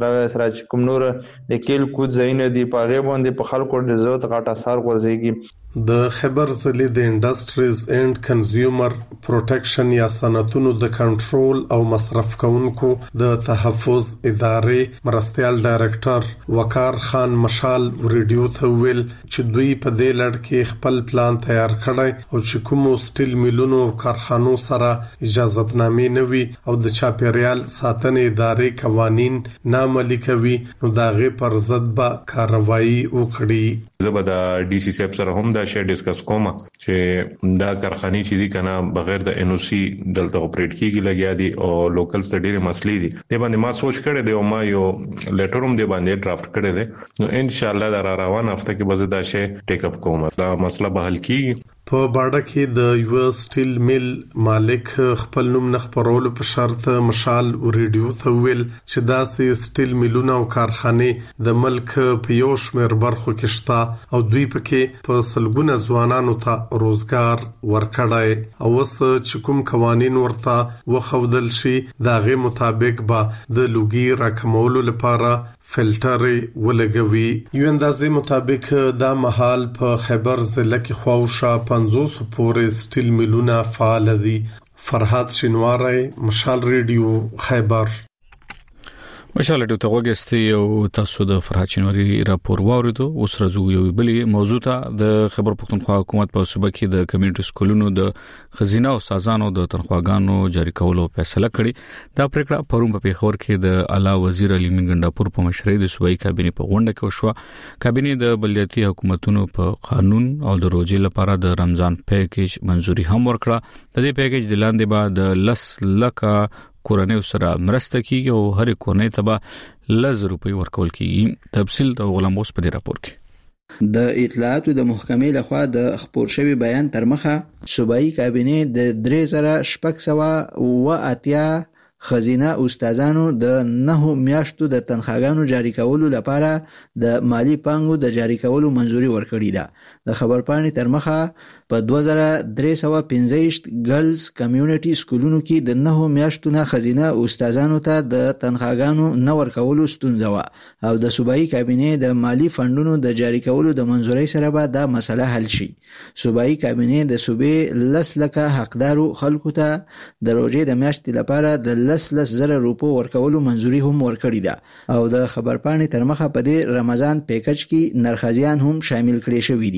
Speaker 18: چې کوم نور د کېل کو ځین دي په هغه باندې په خلکو د زوت غټ اثر ورځيږي
Speaker 4: د خیبر ضلع د انډستریز اینڈ کنزیومر پروټیکشن یا صنعتونو د کنټرول او مصرف کونکو د تحفظ ادارې مرستيال ډایریکټر وقار خان مشال ریډیو ته ویل چې دوی په دې لړ کې خپل پلان تیار کړی او چې کوم سټیل میلونو او کارخانو سره اجازهتنامې نوي او د چاپیریال ساتنې ادارې قوانين نامعلي کوي نو داغه پر ضد به کاروایی وکړي
Speaker 19: زبدا ډي سي سي سره هم دا شی ډیسکس کوم چې دا کارخانه چې دي کنه بغیر د ان او سی دلته اپریټ کیږي لګیا دي او لوکل سټډي مسلې دي د باندې ما سوچ کړی دی او ما یو لیټر هم دی باندې ډرافټ کړی دی نو ان شاء الله دا روان هفته کې به دا شی ټیک اپ کوم دا مسله به حل کیږي
Speaker 4: په باډه کې د یو سټیل میل مالک خپل نوم نه خبرولو په شرط مشال ریډیو ته ویل چې داسې سټیل میلونه او کارخانه د ملک په یو شمېر برخو کې شته او دوی پکې په سلګونه ځوانانو ته روزګار ورکړای او اوس چې کوم قوانين ورته وخودل شي داغه مطابق به د لوګي راکمولو لپاره فلټر ولګوي یو اندازې مطابق دا محل په خیبر ضلع کې خواوشا 50 پورې سټیل میلونه فعال دي فرحات شینواری مشال ریډیو خیبر
Speaker 1: مشال ډیو ته وګستي او تاسو د فرحچینوري راپور واوریدو اوس راځو یو بلې موضوع ته د خبر پښتونخوا حکومت په صوبه کې د کمیونټي سکولونو د خزینه او سازانو د تنخواګانو جاری کولو فیصله کړې دا پریکړه پروم په پیښور کې د اعلی وزیر علي منګنډاپور په مشرۍ د صوبایي کابینې په غونډه کې وشو کابینې د بلدیاتي حکومتونو په قانون او د روزي لپاره د رمضان پیکیج منزوري هم ورکړه د دې پیکیج د لاندې بعد 10 لک کورنۍ سره مرسته کیږي او هر کورنۍ ته به 1000 روپۍ ورکول کیږي تفصیل د غلام اوس په راپور کې
Speaker 20: د اطلاعاتو د محکمې لخوا د خبر شوی بیان تر مخه صوبایي کابینې د 3680 خزینه استادانو د 9 میاشتو د تنخواګانو جاری کولو لپاره د مالی پانګو د جاری کولو منزوري ورکړې ده د خبرپاڼې تر مخه په 2315 ګرلز کمیونټي سکولونو کې د 9 میاشتو نه خزینه استادانو ته د تنخواګانو نه ورکولو ستونزه و او د صوبایي کابینې د مالی فندونو د جاری کولو د منزوري سره به دا مسله حل شي صوبایي کابینې د صوبې 10 لک حقدارو خلکو ته د روزي د میاشتې لپاره د 10,000 روپو ورکولو منزوري هم ورکړې ده او د خبرپاڼې تر مخه په دې رمضان پیکج کې نرخزیان هم شامل کړي شوی دي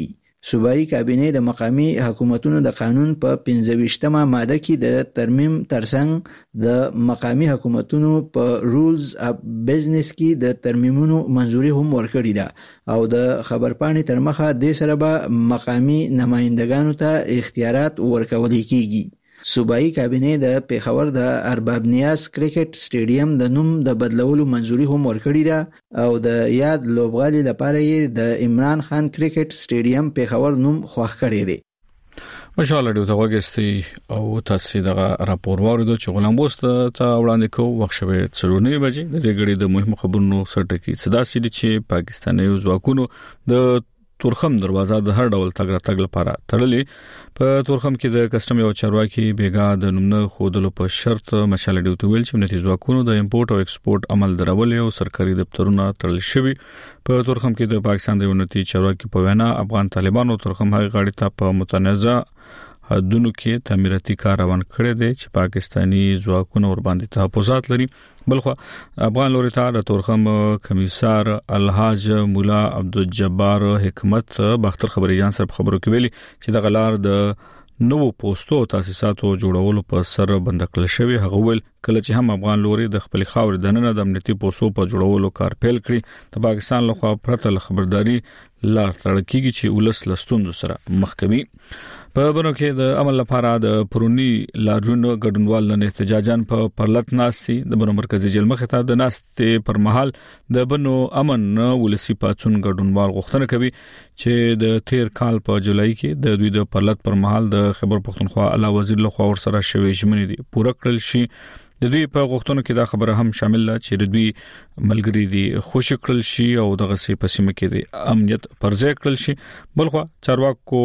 Speaker 20: صوبایي کابینه د مقامی حکومتونو د قانون په 25مه ماده کې د ترمیم ترڅنګ د مقامی حکومتونو په رولز اف بزنس کې د ترمیمونو منځوري هم ورکړې ده او د خبرپاڼې تر مخه د سره به مقامی نمائندګانو ته اختیارات ورکول کیږي. صوبایي کابینه د پیښور د ارباب نیاز کرکټ سټیډیم د نوم د بدلولو منځوري هم ورکړې ده او د یاد لوبغالي لپاره یې د عمران خان کرکټ سټیډیم پیښور نوم خوښ کړی دی.
Speaker 1: ماشاءالله ډیو ته وګستي او تاسو دغه راپور واردو چې غلام بوست ته وړاندې کوو وخت شوه 3:09 بجې د دې غړي د مهمو خبرونو سره کې صدا سړي چې پاکستاني ځواکونو د تورخم دروازه د هر ډول تګ راتګ لپاره تړلې په تورخم کې د کسٹم یو چارواکي بیګا د نومنه خودلو په شرط مشال ډیوټ ویل چې نتیجه ځواکونو د امپورټ او ایکسپورټ عمل درولې او سرکاري دفترونه تړل شوي. په تورخم کې د پاکستان د ونتی چارواکي په وینا افغان طالبانو تورخم هغه غاړي ته په متنازع حدونو کې تعمیراتي کار روان کړی دی چې پاکستانی ځواکونه ور باندې تحفظات لري. بلخو افغان لوري ته د تورخم کمیسار الحاج مولا عبدالجبار حکمت باختر خبري جان سره خبرو کې ویلي چې د غلار د نوو پوسټو تاسیساتو جوړولو په سر بند کړل شوی. هغه ول کله چې هم افغان لوري د خپل خاور د نن د امنیتي پوسټو په جوړولو کار پیل کړی د پاکستان لخوا پرته خبرداري لار تړل کیږي چې ولس لستوند سره مخ کوي. په بنو کې د عمل لپاره د پرونی لارونو ګډونوال نه احتجاجان په پرلط ناسي د بنو مرکزی جیل مخ ته د ناستې پر مهال د بنو امن ولسی پاتون ګډونوال غوښتنه کوي چې د تیر کال په جولای کې د دوی د پرلط پر مهال د خبر پښتونخوا اعلی وزیر له خوا ورسره شوی ژمنې دي پوره کړل شي. د دوی په غوښتنو کې دا خبره هم شامل ده چې د دوی ملګری دي خوشی کړل شي او دغه سي پسیمه کې دي امنیت پرځای کړل شي. بلخو چارواکو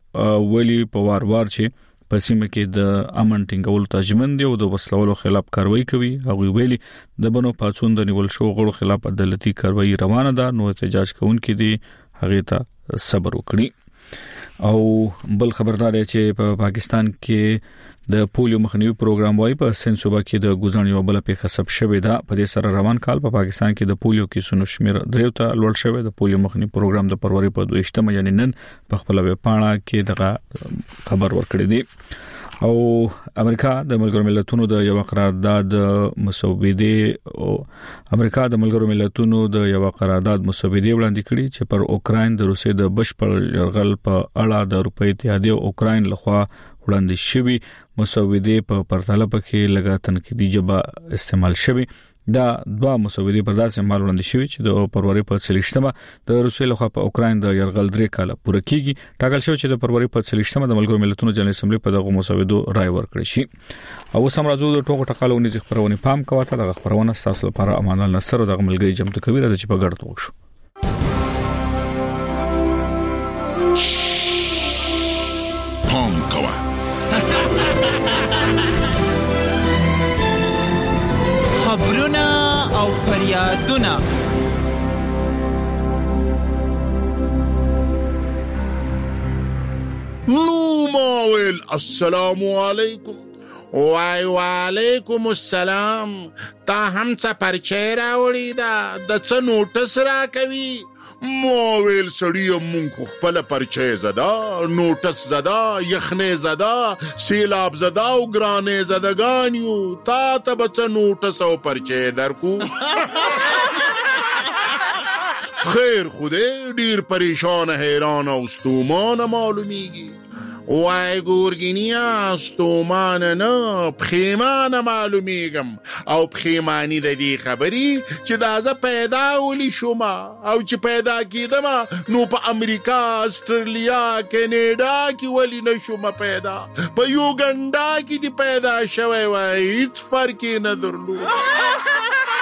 Speaker 1: ویلي په وار چې پسیمه کې د امن ټینګولو تجمن دی او د وسلوالو خلاف کاروایی کوي. هغه ویلي د بنو پاتون د نیول شو غړو خلاف عدالتي کاروایی روانه ده نو احتجاج کوونکې دي هغه ته صبر وکړي. او بل خبردار چې په پاکستان کې د پولیو مخنیوي پروګرام وای په سند صوبه کې د ګوزن یو بل پیښه سب شوې ده. په دې سره روان کال په پاکستان کې د پولیو کیسونو شمیر دریو ته لوړ شوی. د پولیو مخنیوي پروګرام د فروری په 22 یعنی نن په خپل ویب پاڼه کې دغه خبر ورکړی دی. او امریکا د ملګرو ملتونو د یو قرارداد مسودې او امریکا د ملګرو ملتونو د یو قرارداد مسودې وړاندې کړي چې پر اوکراین د روسیې د بشپړ یرغل په اړه د اروپای اتحادیه او اوکراین لخوا وړاندې شوی مسودې په پرتله کې لږه تنقیدي جبه استعمال شوی. دا دوا مسودې په داسې مال وړاندې شوی چې د فروری په 30مه د روسیې لخوا په اوکراین د یرغل 3 کاله پوره کیږي. ټاکل شو چې د فروری په 30مه د ملګرو ملتونو جنرال اسمبلی په دغه مسودو رائے ورکړي شي. او سمراجو د ټوکو ټکالو نيز خبرونه پام کوته د خبرونه تاسو لپاره امان الله نصر د ملګری جمع کوي راځي په ګډه توښو.
Speaker 21: پام کوه
Speaker 22: خبرونه او فریادونه
Speaker 21: نو ماویل السلام علیکم. وعلیکم السلام. تا هم څه پرچې راوړې ده د څه نوټس راکوي؟ ماویل سړی مونږ خپل پرچې زده نوټس زده یخنې زده سیلاب زده او ګرانې زدهګان یو تا ته به څه نوټس او پرچې درکو؟ خیر خوده ډیر پریشان حیران او ستومان معلومیږي. وای ګورګینیا ستومان نه پخیمان معلومیږم او پخیمانی د دې خبرې چې دا زه پیدا ولی شوم او چې پیدا کیدم نو په امریکا استرالیا کینیډا کې ولی نشوم پیدا په یوګنډا کې دی پیدا شوی وای هیڅ فرق نه درلود.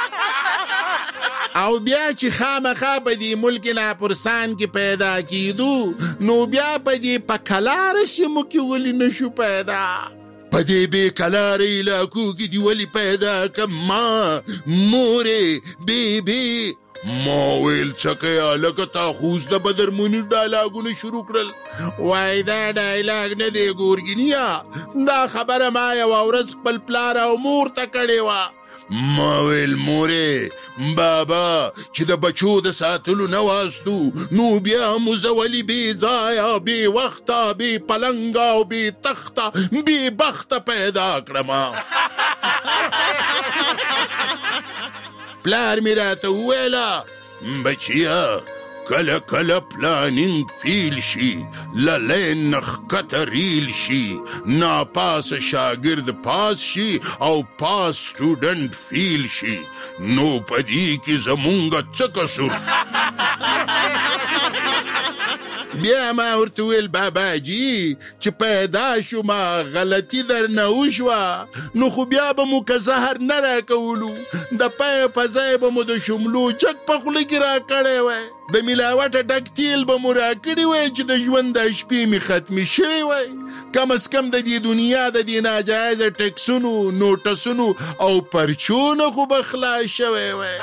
Speaker 21: او بیا چې خامخا په دې ملک ناپرسان کې پیدا کیدو نو بیا په دې پکلار سیمو کې ولی نشو پیدا. په دې بے کلار علاقو کې دی ولی پیدا کما مورې بیبي. ما ویل چکه لکه تا خوز د بدرمونی ډایلاګونه شروع کړل. وای دا ډایلاګ نه دی ګورګینیا دا خبره ما یو ورځ خپل پلار او مور ته کړې وه ما ویل مورې بابا چې د بچو د ساتلو نه واستو نو بیا مو زه ولې بې ځایه بې وخته بې پلنګه او بې تخته بې بخته پیدا کړمه پلار مې راته وویله بچیه کله کله پلانینګ فیل شي للین نخکته ریل شي ناپاس شاگرد پاس شي او پاس سټوډنټ فیل شي نو پدې کې زمونږ څه قصور بیا ما ورته ویل باباجي چې پیدا شوم غلطي درنه وشوه نو خو بیا به مو که زهر نه راکولو د پای په ځای به مو د شملو چک په خوله کې راکړی وی د ملاوټه ډک تیل به مو راکړي وی چې د ژوند د شپې مې ختمې شوی وی کم از کم د دې دنیا د دې ناجایزه ټکسونو نوټسونو او پرچونو خو به خلاص شوی وی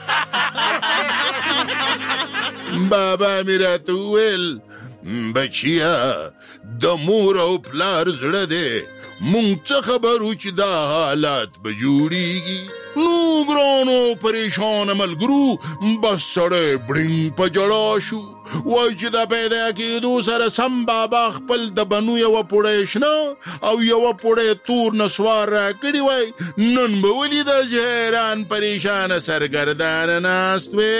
Speaker 21: بابا مې راته وویل بچیا د مور او پلار زړه دی مونږ څه خبرو چې دا حالات به جوړیږي نو ګرانو پریشان ملګرو بس سړی بړینګ په جړا شو وای چې دا پیدا کېدو سره سم بابا خپل د بنو یوه پوړی شنه او یوه پوړی تور نسوار راکړي وای نن به ولیده چې حیران پریشانه سرګردانه ناست وی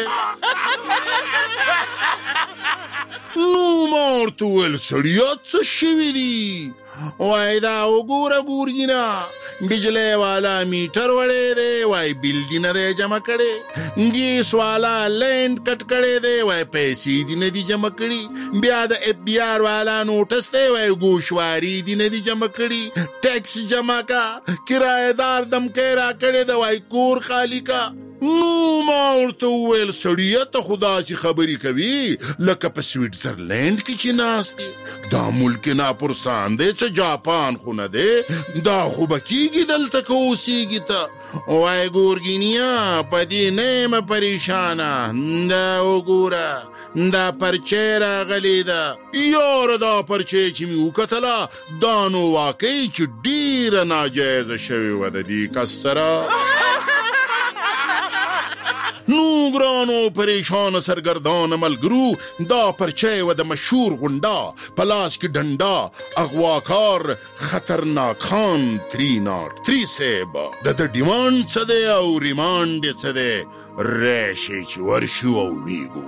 Speaker 21: نو ما ورته وویل سړیه څه شوي دي وای دا وګوره ګورګینه بجلی والا میټر وړی دی وای بل دې نه دی جمع کړی ګیس والا لینډ کټ کړی دی وای پیسې دې نه دي جمع کړي بیا د اف بی آر والا نوټس دی وای ګوشواري دې نه دي جمع کړي ټیکس جمع کا کرایهدار دمکی راکړی دی وای کور خالی کا نو ما ورته وویل سړیه ته خو داسې خبرې کوي لکه په سویټزرلینډ کې چې ناست دی دا ملک ناپرسان دی څه جاپان خو نه دی دا خو به کېږي دلته که اوسېږي ته وای ګورګینیا په دې نه یمه پریشانه دا وګوره دا پرچی راغلی ده یاره دا پرچی چې مې وکتله دا نو واقعي چې ډېره ناجایزه شوې وه د دې کس سره نو ګرانو پریشان سرګردان ملګرو دا پرچی و د مشهور غونډه په لاس کې ډنډه اغواکار خطرناک خان 303 صاحب د ډیمانډ څه دی او ریمانډ یې څه دی راشئ چې ورشو او ویګو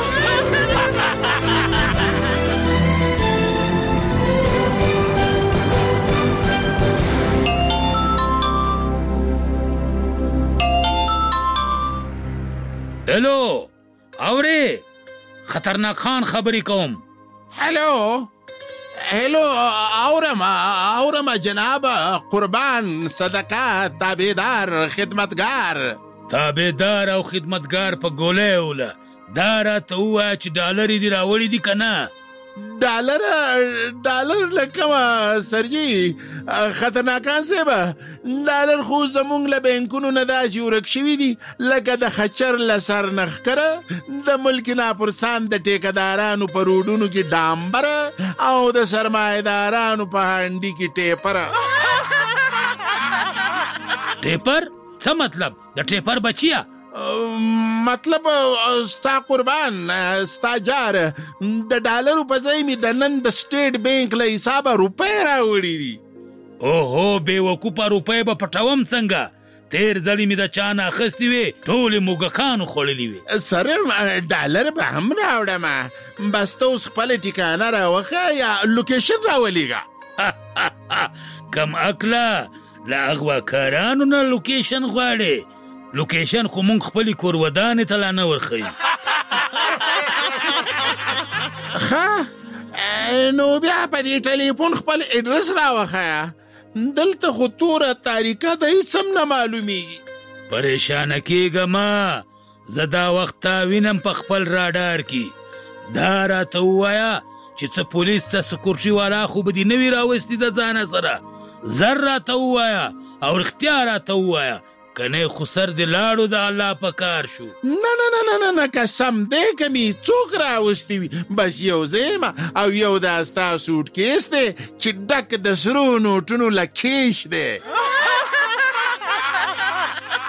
Speaker 2: هلو اورې خطرناک خان خبرې کوم
Speaker 21: هلو اورم جناب قربان صدقه تابعدار خدمتگار
Speaker 2: او خدمتگار په ګولۍ وله دا راته ووایه چې ډالرې دې راوړي دي که نه
Speaker 21: ډالر لکه سرجي خطرناکان صاحبه ډالر خو زمونږ له بینکونو نه داسې ورک شوي دي لکه د خچر له سر نښکره د ملک ناپرسان د ټیکهدارانو په روډونو کې ډامبره او د سرمایهدارانو په هانډي کې ټیپره
Speaker 2: ټیپر څه مطلب د ټیپر بچیه
Speaker 21: مطلب ستا قربان ستا جار د ډالرو په ځای مې د نن د سټیټ بینک له حسابه روپۍ راوړي دي
Speaker 2: اوهو بې وقوفه روپۍ به پټوم څنګه تیر ځلې مې د چا نه اخیستې وې ټولې موږکانو خوړلې وې
Speaker 21: سره ډالر به هم راوړم بس ته اوس خپله ټیکانه راوښه یا لوکیشن راولېږه
Speaker 2: کم عقله له اغواکارانو نه لوکیشن غواړې لوکیشن خو مونږ خپلې کورودانې ته لا نه ورښیو
Speaker 21: ښه نو بیا په دې ټلیفون خپل اډرس راوښیه دلته خو توره تاریکه د هیڅ هم نه معلومیږي
Speaker 2: پریشانه کېږه ما زه دا وخت تا وینم په خپل راډار کې دا راته ووایه چې څه پولیس څه سکورټي والا خو به دې نه وي راوستي د ځانه سره زر راته ووایه او رښتیا راته ووایه کنه خو سر دې لاړو د الله په کار شو
Speaker 21: نه قسم دی که مې څوک راوستي وي بس یو زه یم او یو دا ستا سوټ کیس دی چې ډک د سرو نوټونو له کیش دی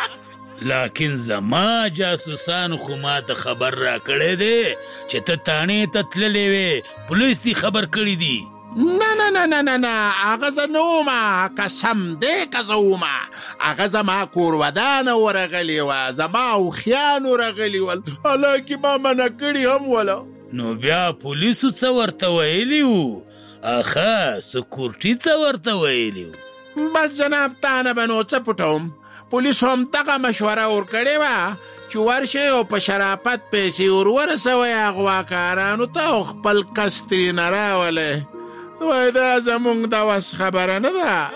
Speaker 2: لیکن زما جاسوسان خو ما ته خبر را کړی دی چې ته تانې ته تللی وې، پولیس دې خبر کړی دي.
Speaker 21: نه هغه زه نه ومه، قسم دی که زه ومه. هغه زما کور ودانه ورغلې وه، زما اوښیانو رغلي ول، حالانکې ما منع کړي هم وله.
Speaker 2: نو بیا پولیسو څه ورته ویلي وو؟ اخه سکورټي څه ورته ویلي وو؟
Speaker 21: بس جناب تا نه به نو څه پټوم. پولیسو هم دغه مشوره ورکړې وه چې ورشئ او په شرافت پیسې ورورسوئ اغواکارانو ته او خپل کس ترېنه راولئ. وای دا زمونږ د وس خبره نه ده.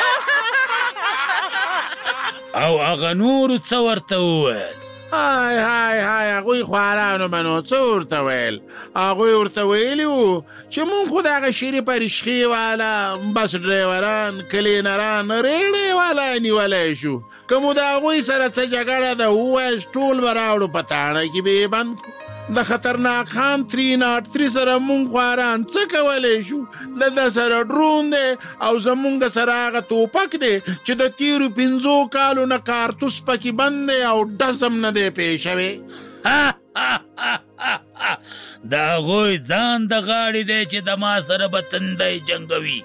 Speaker 2: او هغه نورو څه ورته وویل؟
Speaker 21: های هغوی خوارانو به نو څه ورته ویل؟ هغوی ورته ویلي وو چې مونږ خو دغه شریفه رشخې والا، بس ډریوران، کلینران، ریړې والا نیولی شو. که مو د هغوی سره څه جګړه ده ووایاست ټول به راوړو په تاڼه کې به یې بند کړو. د خطرناک خان 303 سره مونږ خواران څه کولی شو؟ د ده سره ډرون دی او زمونږ سره هغه توپک دی چې د تیرو 5 کالو نه کارتوس پکې بند دی او ډزم نه دی پیښوی.
Speaker 2: د هغوی ځان د غاړې دی چې د ما سره به تندی جنګوي.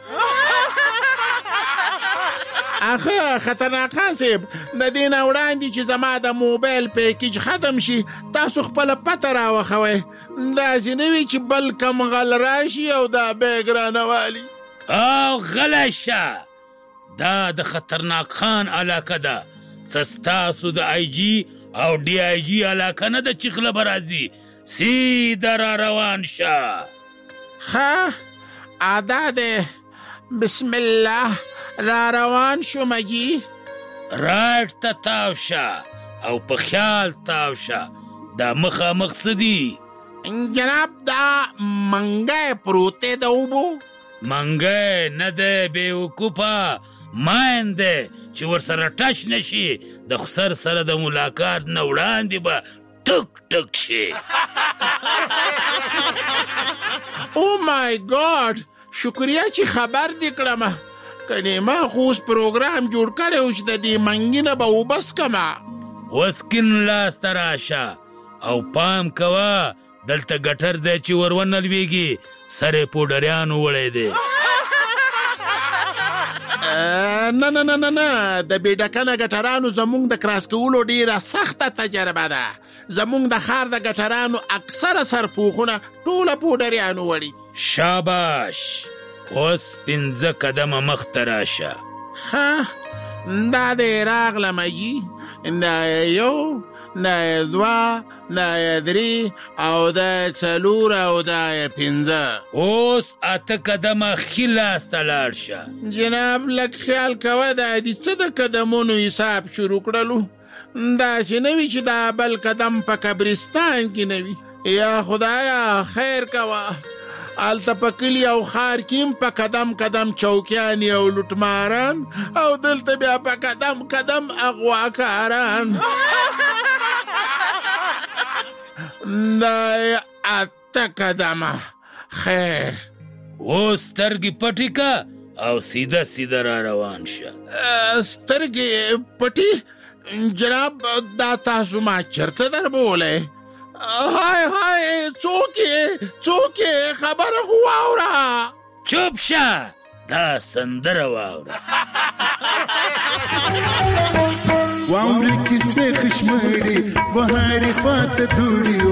Speaker 21: اخه خطرناک خان صاحب، د دې نه وړاندې چې زما د موبایل پیکیج ختم شي تاسو خپله پته راوښوئ. داسې نه وي چې بل کم غل راشي او دا بیګ رانهوالي.
Speaker 2: او غلی شه، دا د خطرناک خان علاقه ده، څه ستاسو د آی جي او ډي آی جي علاقه نه ده چې غله به راځي. سیده را روان شه.
Speaker 21: ښه ادا دی، بسم الله. را روان شو مجی.
Speaker 2: راټ ته تاو شه او په خیال تاو شه. دا مخامخ څه دي؟
Speaker 21: جناب دا منګی پروت دی د اوبو.
Speaker 2: منګی نه دی بېوقوفه، ماین دی چې ورسره ټچ نشي. د خسر سره د ملاقات نه وړاندې به ټک ټک شي.
Speaker 21: او مای ګاډ، شکریه چې خبر دې کړمه. کنې ما خو اوس پروګرام جوړ کړی و چې د دې منګي نه به وبس کمه.
Speaker 2: وسکین لاسته راشه او پام کوه، دلته ګټر دی چې ور ونه لویږي، سر یې پوډریانو وړی دی.
Speaker 21: نه د بېډکنه ګټرانو زمونږ د کراس کولو ډېره سخته تجربه ده. زمونږ د ښار د ګټرانو اکثره سرپوښونه ټوله پوډریانو وړي.
Speaker 2: شاباش، اوس 5 قدمه مخته راشه.
Speaker 21: ښه دا دی راغلم جي. دا یو، دا 2، دا 3 او دا 4 او دا 5.
Speaker 2: اوس 8 قدمه ښي لاسته لاړ شه.
Speaker 21: جناب لږ خیال کوه، دا دې څه د قدمونو حساب شروع کړلو؟ داسې نه وي چې دا بل قدم په قبرستان کې نه وي. یا خدایا خیر کوه. هلته په کلي او ښار کې په قدم قدم چوکیانې او لوټماران، او دلته بیا په قدم قدم اغواکاران. دا 8 قدمه. خیر
Speaker 2: اوس سترګې پټې که او سیده سیده را روان شه.
Speaker 21: سترګې پټې؟ جناب دا تاسو ما چرته در بولی؟ های څوک خبره خو واوره.
Speaker 2: چوپ شه، دا سندره واوره.
Speaker 5: واورې کیسې خشمړې بهارې خواته دوړې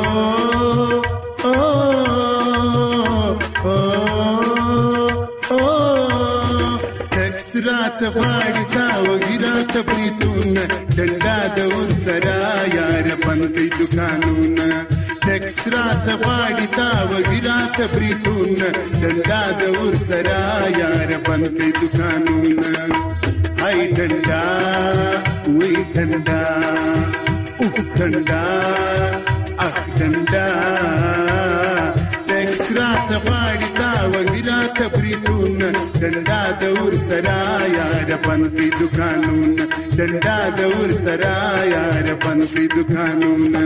Speaker 5: ټکس راته غواړي تا وږي راته بریتونه، ډنډا د ورسره یاره بند کړي دوکانونه. ټکس راته غواړي تا وږي راته بریتونه، ډنډا د ورسره یاره بند کړي دوکانونه. هی ډنډا وی ډنډا اوف ډنډا اخ ډنډا. ټکس راته غواړي تا وږي راته بریتونه، ډنډا د ورسره یاره بند کړي دوکانونه، ډنډا د ورسره یاره بند کړي دوکانونه.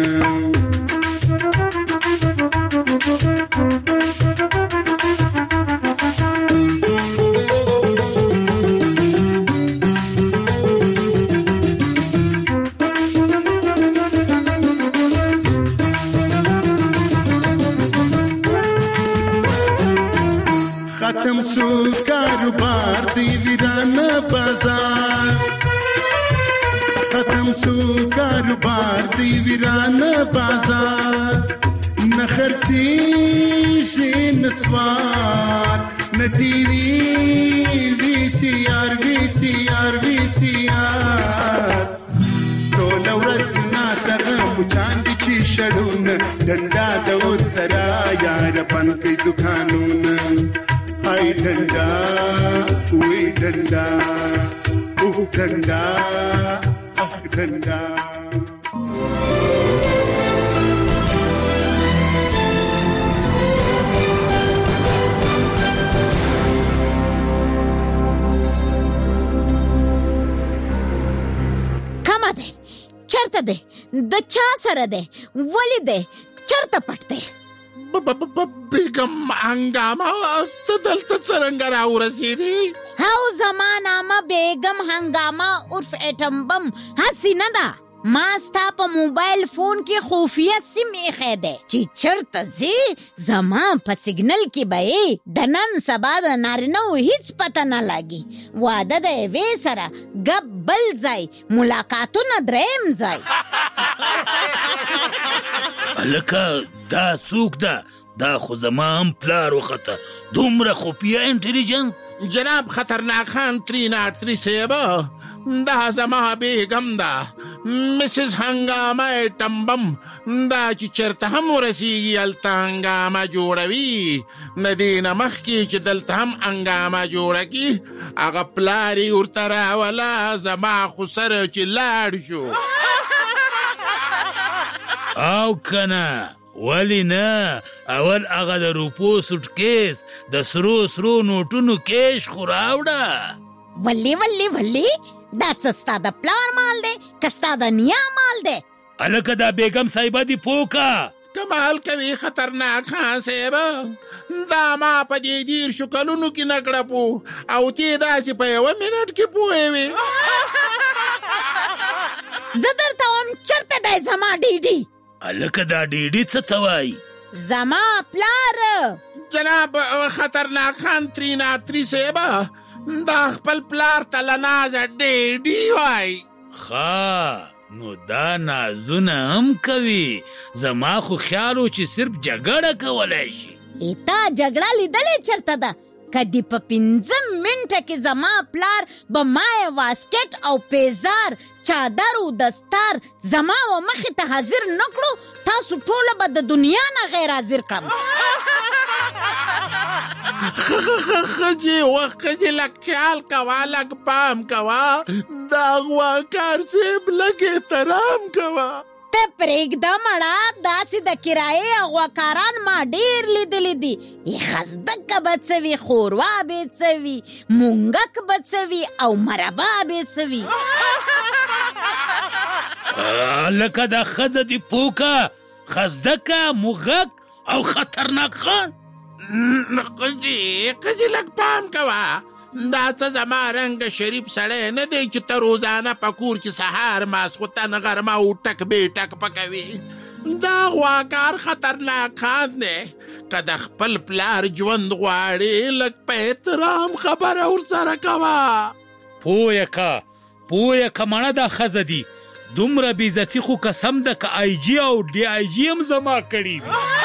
Speaker 5: ختم سو کاروبار دی ویران بازار ختم سو کاروبار دی ویران بازار نخرچی شي نسوار نټي وی سي آر ټول ورځ ناڅغه مچان دي چې شړون ډنډا د اور سره یار پن کې دکانونه هاي ډنډا وی ډنډا او ډنډا ډنډا
Speaker 3: چرته ده د چا سره ده ولی ده چرته پټ ده
Speaker 21: بیگم هنگامه ته دلته څرنګه راورسېدې
Speaker 3: هاو زمانه ما بیگم هنگامه عرف اټم بم هسې نه ده ما ستا په موبایل فون کې خفیه سیم ایښی دی چې چرته ځې زما په سیګنل کې به یې د نن سبا د نارینهو هیڅ پته نه لګي واده د یوې سره ګپ بل ځای ملاقاتونه دریم ځای
Speaker 2: هلکه دا څوک ده دا خو زما هم پلار وخته دومره خفیه انټیلیجنس
Speaker 21: جناب خطرناک خان 303 صاحبه دا زما بیگم ده مسز هنگامه ټمبم دا چې چرته هم ورسیږي هلته هنګامه جوړوي نه دې نه مخکې چې دلته هم هنګامه جوړه کي هغه پلار یې ورته راوله زما خو سره چې لاړ شو
Speaker 2: او کنه ولی نه اول هغه د روپو سوټکیس د سرو نوټونو کیش خو راوړه
Speaker 3: ولی دا څه ستا د پلار مال دی که ستا د نیا مال دی
Speaker 2: هلکه دا بیگم صاحبه دی پوکه
Speaker 21: کمال کوي خطرناک خان صاحبه دا ما په دې 10 کلونو کې نه کړه پو او تی داسې په 1 منټ کې پوهېوې
Speaker 3: زه درته وایم چرته دی زما ډیډي
Speaker 2: هلکه دا ډیډي څه ته وایي
Speaker 3: زما پلار
Speaker 21: جناب خطرناک خان 303 صاحبه دا خپل پلار ته لنازه ډیډي وایي
Speaker 2: ښه نو دا نازونه هم کوي زما خو خیال و چې صرف جګړه کولی شي
Speaker 3: تا جګړه لیدلې چرته ده که دې په 15 منټه کې زما پلار به مای واسکټ او پیزار چادر او دستار زما و مخې ته حاضر نه کړو تاسو ټوله به د دنیا نه غیر حاضر کړم
Speaker 21: خجی لک خیال کوا لک پام کوا دا غواکار صاحب لک احترام کوا
Speaker 3: ته پرېږده مړه داسې د کرایې غواکاران ما ډېر لیدلی دي خزدکه به څه وي ښوروا به څه وي مونګک به څه وي او مربا به څه وي
Speaker 2: لکه دا ښځه دي پوکه خزدکه موږک او خطرناک خان
Speaker 21: قضی لک پام کوا دا څه زما رنګ شریف سړی نه دی چې ته روزانه په کور کې سهار ماسخوتن غرمه او ټک بې ټک پکوي دا غواکار خطرناک خان دی که د خپل پلار ژوند غواړې لږ په احترام خبره ورسره کوه
Speaker 2: پویه که مړه دا ښځه دي دومره بېعزتي خو قسم ده که آی جي او ډي آی جي هم زما کړي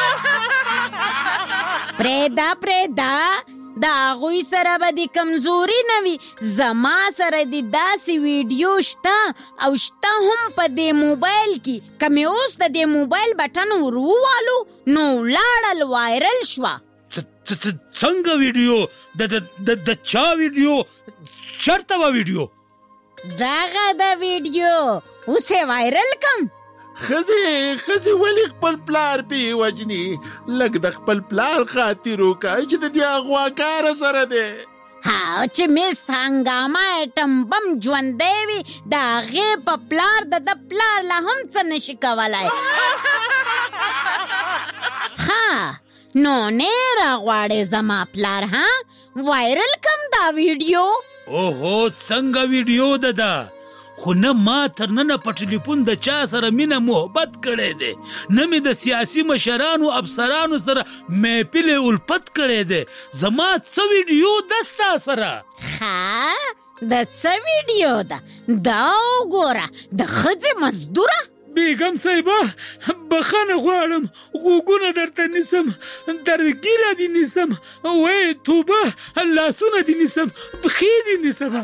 Speaker 3: پرېږده د هغوی سره به د کمزوري نه وي زما سره د داسې ویډیو شته او شته هم په دې موبایل کې که مې اوس د دې موبایل بټن ور ووالو نو ولاړل وایرل شوه
Speaker 2: څنګه ویډیو د چا ویډیو چرته وه ویډیو
Speaker 3: دغه د ویډیو اوس یې وایرل کم
Speaker 21: خزی ولی خپل پلار پی وجنی لگ د خپل پلار خاطر وکړه چې د دې غواکار سره دی
Speaker 3: چې مس هنګامه اټم بم ژوندی وي د هغې په پلار د پلار لا هم څه نشي کولی نو نه راغواړې زما پلار وایرل کم دا ویډیو
Speaker 2: اوهو څنګه ویډیو ده خو نه ما تر ننه په ټلیفون د چا سره مینه محبت کړی دی، نه مې د سیاسي مشرانو افسرانو سره محفل الفت کړی دی. زما څه ویډیو ده ستا سره؟
Speaker 3: د څه ویډیو ده؟ دا وګوره، د ښځې مزدوره.
Speaker 2: بیگم صاحبه بخښنه غواړم، غوږونه درته نیسم، درګیره دې نیسم، وای توبه لاسونه دې نیسم، پښې دې نیسم.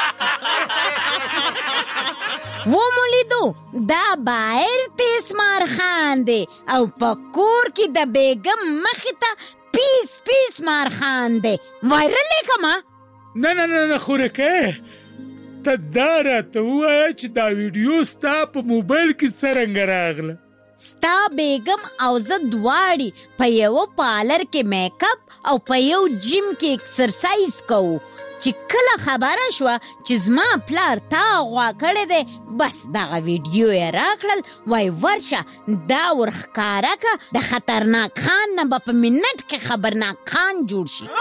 Speaker 3: ومو لیدو دا بایر تیسمار خان دی او په کور کې د بیگم مخې ته پیس پیس مار خان دی. وایرل یې کما؟
Speaker 2: نه خورکه ته دا راته ووایه چې دا ویډیو ستا په موبایل کې څرنګه راغله؟
Speaker 3: ستا بیگم او زه دواړي په یو پارلر کې میک اپ او په یو جیم کې ایکسرسایز کوو چې کله خبره شوه چې زما پلار تا غوا کړی دی، بس دغه ویډیو یې راکړل، وای ورشه دا ورښکاره که د خطرناک خان نه به په منټ کې خبرناک خان جوړ شي.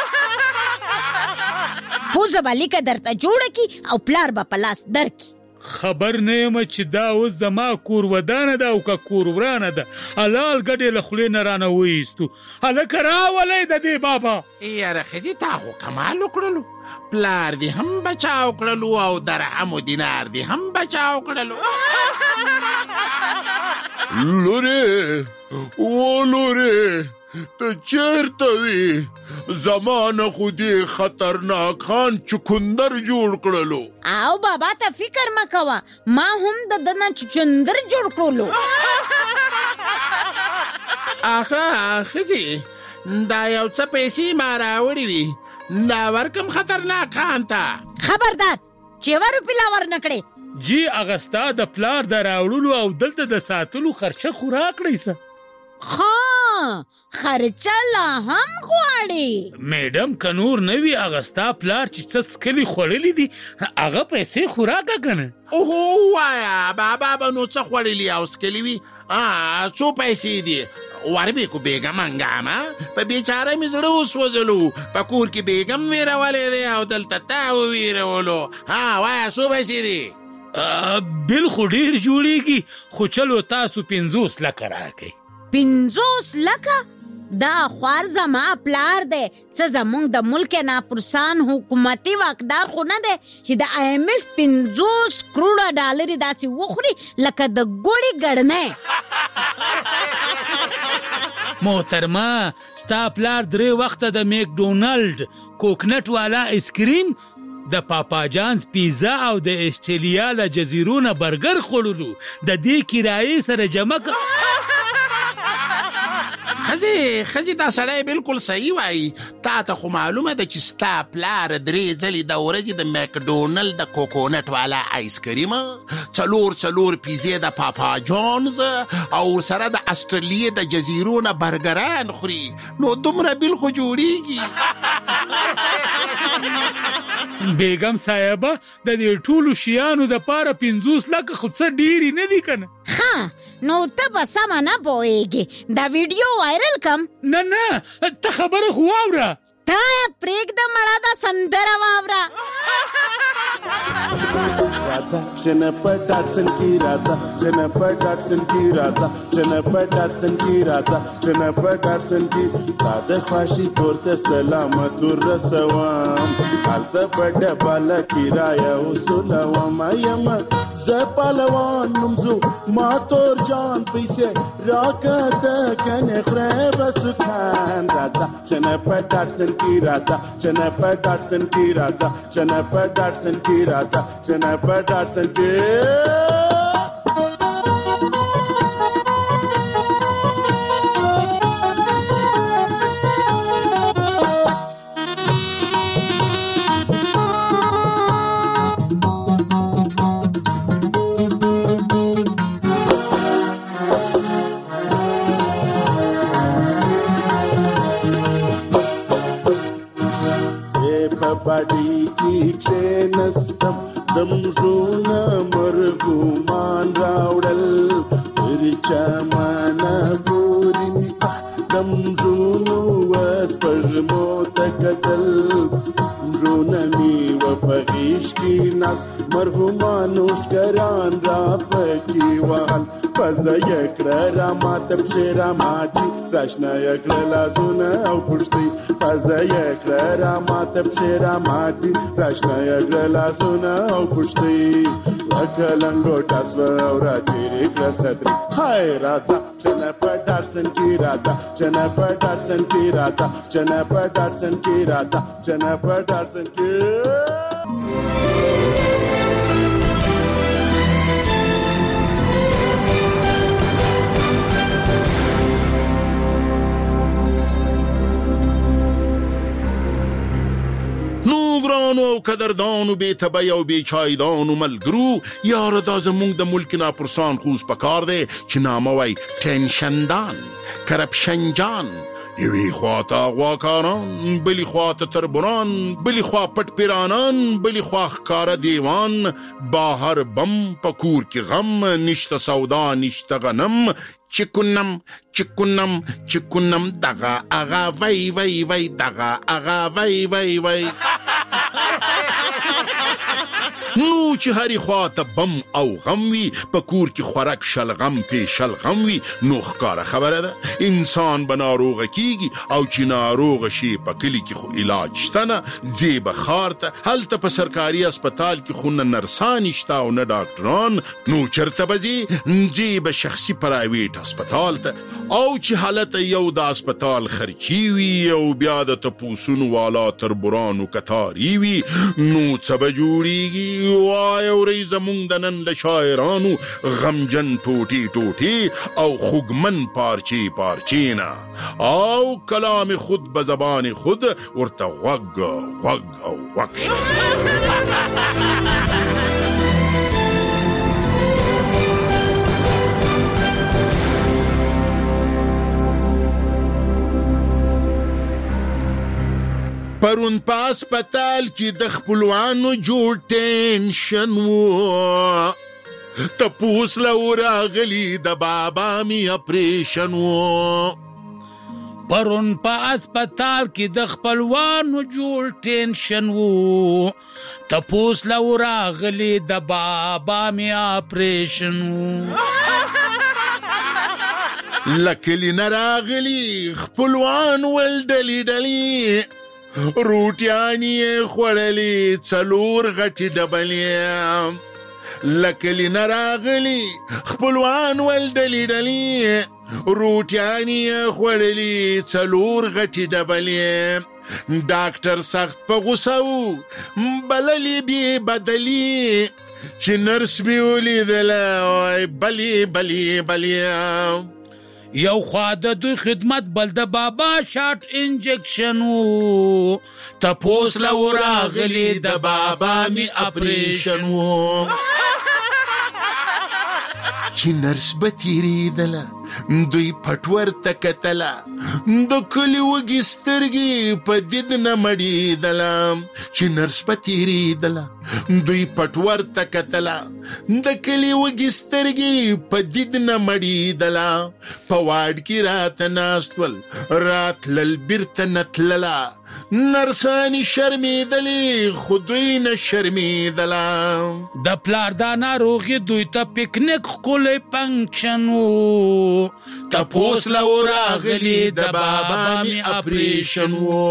Speaker 3: پوزه به لیکه درته جوړه کی او پلار به په لاس درکي.
Speaker 2: خبر نه یم چې دا اوس زما کور ودانه ده او که کور ورانه ده. حلال ګډې له خولې نه رانه وایستو. هلکه راولئ د دې بابا.
Speaker 21: یاره ښځې تا خو کمال وکړلو، پلار دې هم بچاو کړلو او درهم و دینار دې هم بچاو کړلو. لورې و لورې ته چیرته وي؟ زمانه خو دې خطرناک خان چکندر جوړ کړلو.
Speaker 3: او بابا ته فکر مه کوه، ما هم د ده نه چکندر جوړ کړلو.
Speaker 21: آخه ښځې دا یو څه پیسې ما راوړې وي، دا ورکم خطرناک خان ته.
Speaker 3: خبردار چې 1 روپۍ لا ورنه کړې.
Speaker 2: جی هغه ستا د پلار د راوړلو او دلته د ساتلو خرچه خو راکړئ څه؟
Speaker 3: خرچه لا هم غواړي.
Speaker 2: میډم که نور نه وي هغه ستا پلار چې څه څکلي خوړلي دي هغه پیسې خو راکړه که نه؟
Speaker 21: اوهو وایه بابا به نو څه خوړلي او څکلي وي؟ څو پیسې دي؟ وربیکو بیگم هنګامه په بیچاره مې زړه وسوځلو، په کور کې بیگم ویرولی دی او دلته تا وویرولو. وایه څو پیسې دي؟
Speaker 2: بل خو ډېر جوړیږي، خو چلو تاسو 50 لکه راکئ.
Speaker 3: 50 لکه؟ دا خوار زما پلار دی، څه زمونږ د ملک ناپرسان حکومتي واکدار خو نه دی چې د IMF 50 کروڑه ډالرې داسې وخوري لکه د ګوړې ګړنی.
Speaker 2: محترمه ستا پلار 3 وخته د میکډونالډ کوکنټ والا ایسکریم، د پاپا جانز پیزا او د استرالیا له جزیرو نه برګر خوړلو، د دې کرایې سره جمع
Speaker 21: ښځې دا سړی بالکل صحیح وایي. تا ته خو معلومه ده چې ستا پلار 3 ځلې د ورځې د میکډونالډ د کوکونټ والا آیسکریم، 4 پیزې د پاپا جانز او سره د استرالیا د جزیرو نه برګران خوري، نو دومره بیل خو جوړیږي.
Speaker 2: بیگم صاحبه د دې ټولو شیانو د پاره 50 لکه خو څه ډیرې نه دي کنه؟
Speaker 3: نو ته به سمه نه پوهېږې، دا ویډیو وایرل کم؟
Speaker 2: نه ته خبره خو واوره.
Speaker 3: تا پرېږده مړه دا سندره واوره.
Speaker 5: राजा जनपद डाटसन की राजा जनपद डाटसन की राजा जनपद डाटसन की राजा जनपद डाटसन की दादा फाशी तोरते सलामत रसवाम हालत बड़ बाला किराया उसूलवाम यम زپالوان نمزو ما تور جان پیسه راکت کنه خراب سکان راتا چنپا ډاټسن کی راتا چنپا ډاټسن کی راتا چنپا ډاټسن کی راتا چنپا ډاټسن کی बाडी की चेनस्तम दमजून मरगुमान रावडल रिचमान गोरिनी दमजून वस पजमो तकतल जूनमी व غیش کی ناس مرحومانو شکران را پکی وان پزا یکړه را مات پښې را ماتي راشنا یکړه لاسونه او پښتۍ پزا یکړه را مات پښې را ماتي راشنا یکړه لاسونه او پښتۍ وکلنګوټه سو او را چیرې کړه ستري هاي راځه چنه په ډارسن کې راځه چنه په ډارسن کې راځه چنه په ډارسن کې راځه چنه په ډارسن کې
Speaker 21: نو ګرانو او قدردانو بې تبی او بې چایدانو ملګرو یاره دا زمونږ د ملک ناپرسان خوس پکار دی چې نامه وای ټینشندان کرپشنجان یوی خواته غواکاران بلی خواته تربران بلی خوا پټ پیرانان بلی خوا ښکاره دیوان باهر بم پکور کی غم نشته سودا نشته غنم چکنم چکنم چکنم دغه اغا وای وای وای دغه اغا وای وای وای نو چې هری خواته بم او غم وي په کور کې خوراک شلغم پې شلغم وي نو ښکاره خبره ده انسان به ناروغه کیږي او چې ناروغه شي په کلي کې خو علاج شته نه ځې به ښار ته هلته په سرکاري اسپتال کې خو نه نرسان شته او نه ډاکټران نو چېرته به ځې به شخصي پرایویټ اسپتال ته او چې حالت یو د اسپتال خرچي وي او بیا د تپوسونو والا تربرانو کتاري وي نو څه به جوړیږي وای اورئ زمونږ د نن له شاعرانو غمجن ټوټې ټوټې او خوږمن پارچې پارچې نه او کلام خود به زبان خود ورته غوږ غوږ او غوږ شه پرون په اسپتال کې د خپلوانو جوړ ټینشن و تپوس له راغلی د بابا می اپریشن و
Speaker 2: پرون په اسپتال کې د خپلوانو جوړ ټینشن و تپوس له راغلی د بابا می اپریشن و
Speaker 21: لکلی نراغلی خپلوان ول ډلی ډلی روټیانی خوړلی څلور غټي ډبلې لکلی نراغلی خپلوان ول ډلی ډلی روټیانی خوړلی څلور غټي ډبلې ډاکټر سخت په غوسه و بللی بی بدلی چې نرس بی ولیدله بلی بلی بلی
Speaker 2: یو خوا د دوی خدمت بل د بابا شاٹ انجکشن و
Speaker 21: تپوس له راغلی د بابا می اپریشن و چې نرس به تیریدله دوی پټ ورته کتله د کلي وږي سترګې په دید نه مړېدله چې نرس به تیریدله دوی پټ ورته کتله د کلي وږي سترګې په دید نه مړېدله په واډ کې راته ناست ول راتلل بیرته نه تلله نرسانی شرمیدلی خو دوی نه شرمیدله
Speaker 2: د پلار دا ناروغي دوی ته پکنیک ښکلی فنکشن و
Speaker 21: تپوس له راغلی د بابا می اپریشن و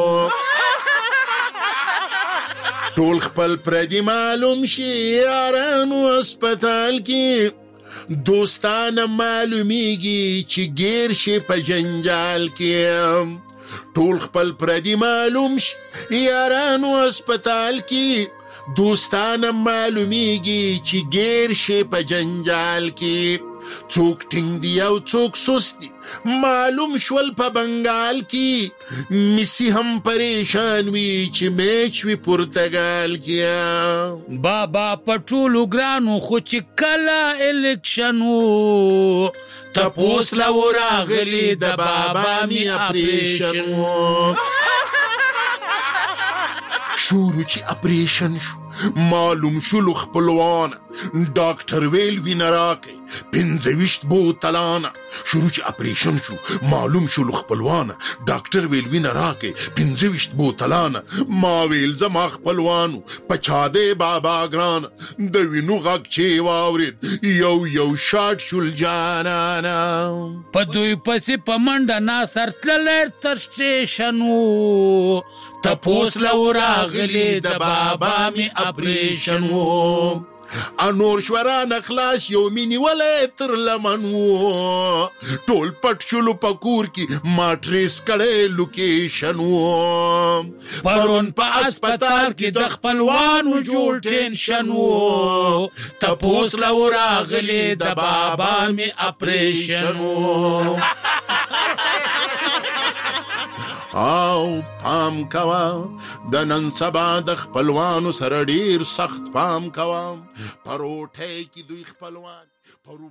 Speaker 21: ټول خپل پردي معلوم شي یارانو اسپتال کې دوستانه معلومیږي چې ګیر شي په جنجال کې ټول خپل پردي معلوم شي یارانو اسپتال کې دوستانه معلومیږي چې ګیر شي په جنجال کې څوک ټینګ دی او څوک سست دی معلوم شول په بنگال کې مسی هم پریشان وی چې میچ وی پرتګال کې
Speaker 2: بابا پټولو ګرانو خو چې کله الیکشن و
Speaker 21: تپوس له راغلی د بابا می اپریشن و شروع چې اپریشن شو معلوم شلو خپلوان ډاکټر ویل وینه راکئ 25 بوتلانه شروع چې اپریشن شو معلوم شلو خپلوان ډاکټر ویل وینه راکئ 25 بوتلانه ما ویل زما خپلوانو پچاده بابا ګران د وینو غږ چې واورید یو شاټ شول جانانا
Speaker 2: په دوی پسې په منډه ناصر تللی تر سټیشن و
Speaker 21: تپوس لو راغلی د بابا می اپریشن و انور شوران خلاص یو مینی ولی تر لمن و ټول پټ شلو پکور کی ما ټریس کړي لوکیشن و
Speaker 2: پرون په اسپیټال کې د خپلوانو جوړ ټینشن و
Speaker 21: تپوس لو راغلی د بابا می اپریشن و او پام کوا د نن سبا د خپلوانو سره ډیر سخت پام کوا پروټه کی دوی خپلوان